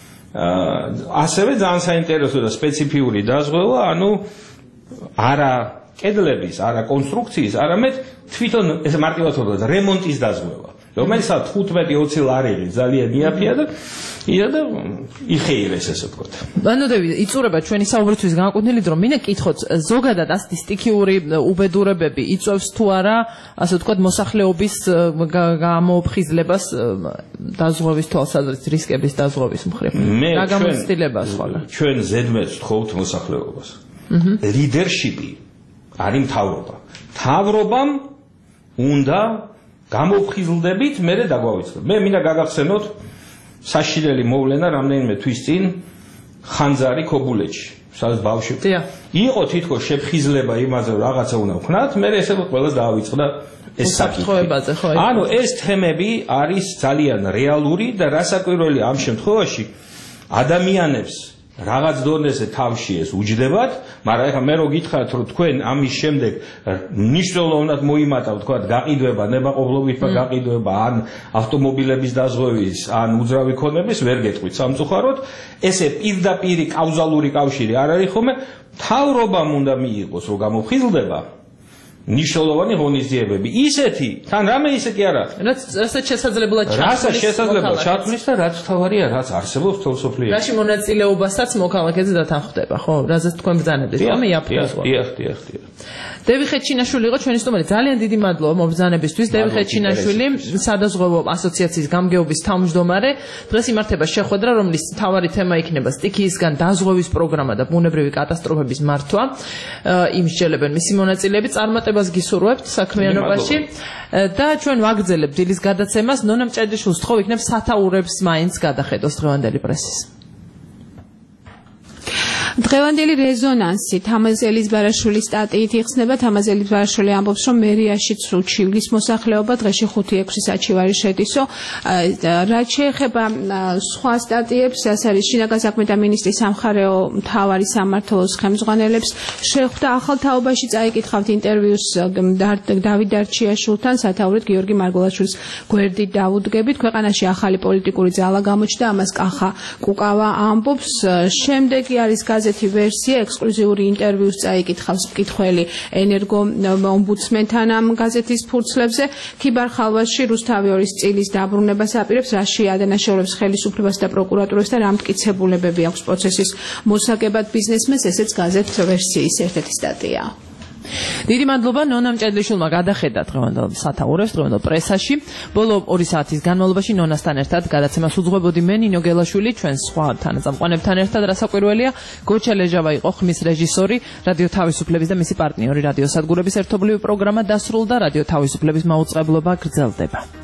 ასევე ძალიან საინტერესო და სპეციფიური დაზღვევა ანუ არა კედლების არა კონსტრუქციის არამედ თვითონ ეს მარტივად ვთქვათ რემონტის დაზღვევა რომელსაც 15-20 ლარი ძალიან იაფია და იხეირეს ესე ვთქვათ. ბანოდები იწურება ჩვენი საუბრისთვის განკუთვნილი დრო მინდა კითხოთ ზოგადად ასეთი სტიქიური უბედურებები იწვევს თუ არა ასე ვთქვათ მოსახლეობის გამოუფხიზლებას დაზღვევის თვალსაზრისით რისკების დაზღვევის მხრივ. რა გამოცდილებას ხოლმე. ჩვენ ზედმეტს ვთხოვთ მოსახლეობას. ლიდერშიპი არის მთავრობა. მთავრობამ უნდა გამოფხიზლდებით მე დაგვავიწყოთ. მე მინდა გაგახსენოთ საშინელი მოვლენა რამდენიმე თვის წინ ხანძარი ქობულეთში, სადაც ბავშვი იყო თითქოს შეფხიზლება იმაზე რომ რაღაცა უნდა ვქნათ, მე ესე ყველას დაავიწყდა ეს საკითხი. ანუ ეს თემები არის ძალიან რეალური და რასაკვირველია ამ შემთხვევაში ადამიანებს რაღაც დონეზე თავში ეს უჯდებათ, მაგრამ ეხლა მე რო გითხრათ რომ თქვენ ამის შემდეგ მნიშვნელოვნად მოიმატავთ თქვა გაყიდვება, ნებაყოფლობით გაყიდვება ან ავტომობილების დაზღვევის, ან უძრავი ქონების ვერ გეტყვით სამწუხაროდ, ესე პირდაპირი კაუზალური კავშირი არ არის ხოლმე, მთავრობამ უნდა მიიღოს რომ გამოფხიზლდება ნიშნულოვანი ღონისძიებები. ისეთი, თან რამე ისეთი არა. რასაც შესაძლებლად ჩათვლის და რაც თავარია, რაც არსებობს თელ სოფლიოში. რაში მონაწილეობასაც მოქალაქეზე დათანხმდება, ხო? რაზეც თქვენ ბრძანებთ, ამე იაფრაზღვა. დიახ. დევიხეთ ჩინაშვილი იყო ჩვენი სტუმარი. ძალიან დიდი მადლობა მობრძანებისთვის. დევიხეთ ჩინაშვილი, სადაზღვევო ასოციაციის გამგეობის თავმჯდომარე. დღეს იმართება შეხვედრა, რომლის მთავარი თემა იქნება სტიქიისგან დაზღვევის პროგრამა და ბუნებრივი კატასტროფების მართვა. იმსჯელებენ მისი მონაწილეები. წარმატებას გისურვებთ საქმიანობაში და ჩვენ ვაგრძელებთ დილის გადაცემას. ნონა მჭედიშვილს თხოვ იქნებ სათაურებს მაინც გადახედოს დღევანდელი პრესის. დღევანდელი რეზონანსი თამაზელის ბარაშვილის სტატიით იხსნება. თამაზელის ბარაშვილი ამბობს, რომ მერიაში ცრუჩივლის მოსახლეობა დღეში 5-6 საჩივარი შედისო. რაც შეეხება სხვა სტატიებს, ეს არის შინაგან საქმეთა მინისტრის სამხარეო მთავარი სამმართველოს ხელმძღვანელებს შეხვდა ახალ თაობაში წაიკითხავთ ინტერვიუს დავით დარჩიაშვილთან, სათაურით გიორგი მარგველაშვილის გვერდით დავუდგებით. ქვეყანაში ახალი პოლიტიკური ძალა გამოჩნდა, ამას კახა კუკავა ამბობს. შემდეგი არის გაზეთი ვერსია, ექსკლუზიური ინტერვიუს წაიკითხავს მკითხველი ენერგო ომბუდსმენთან ამ გაზეთის ფურცლებზე. ქიბარ ხალვასში რუსთავი 2 წილის დაბრუნებას აპირებს, რაში ადანაშაულებს ხელისუფლებას და პროკურატურას და რა მტკიცებულებები აქვს პროცესის მოსაგებად ბიზნესმენს, ესეც გაზეთ ვერსიის ერთ-ერთი სტატია. დიდი მადლობა ნონა მჭედლიშვილმა გადახედა დღევანდელ სათაურებს, დღევანდელ პრესაში. ბოლო 2 საათის განმავლობაში ნონასთან ერთად გადაცემას უძღვებოდი მე ნინო გელაშვილი, ჩვენ სხვა თანაწამყვანებთან ერთად. რასაკვირველია, გოჩა ლეჟავა იყო ხმის რეჟისორი, რადიო თავისუფლების და მისი პარტნიორი რადიო სადგურების ერთობლივი პროგრამა დასრულდა, რადიო თავისუფლების მაუწყებლობა გრძელდება.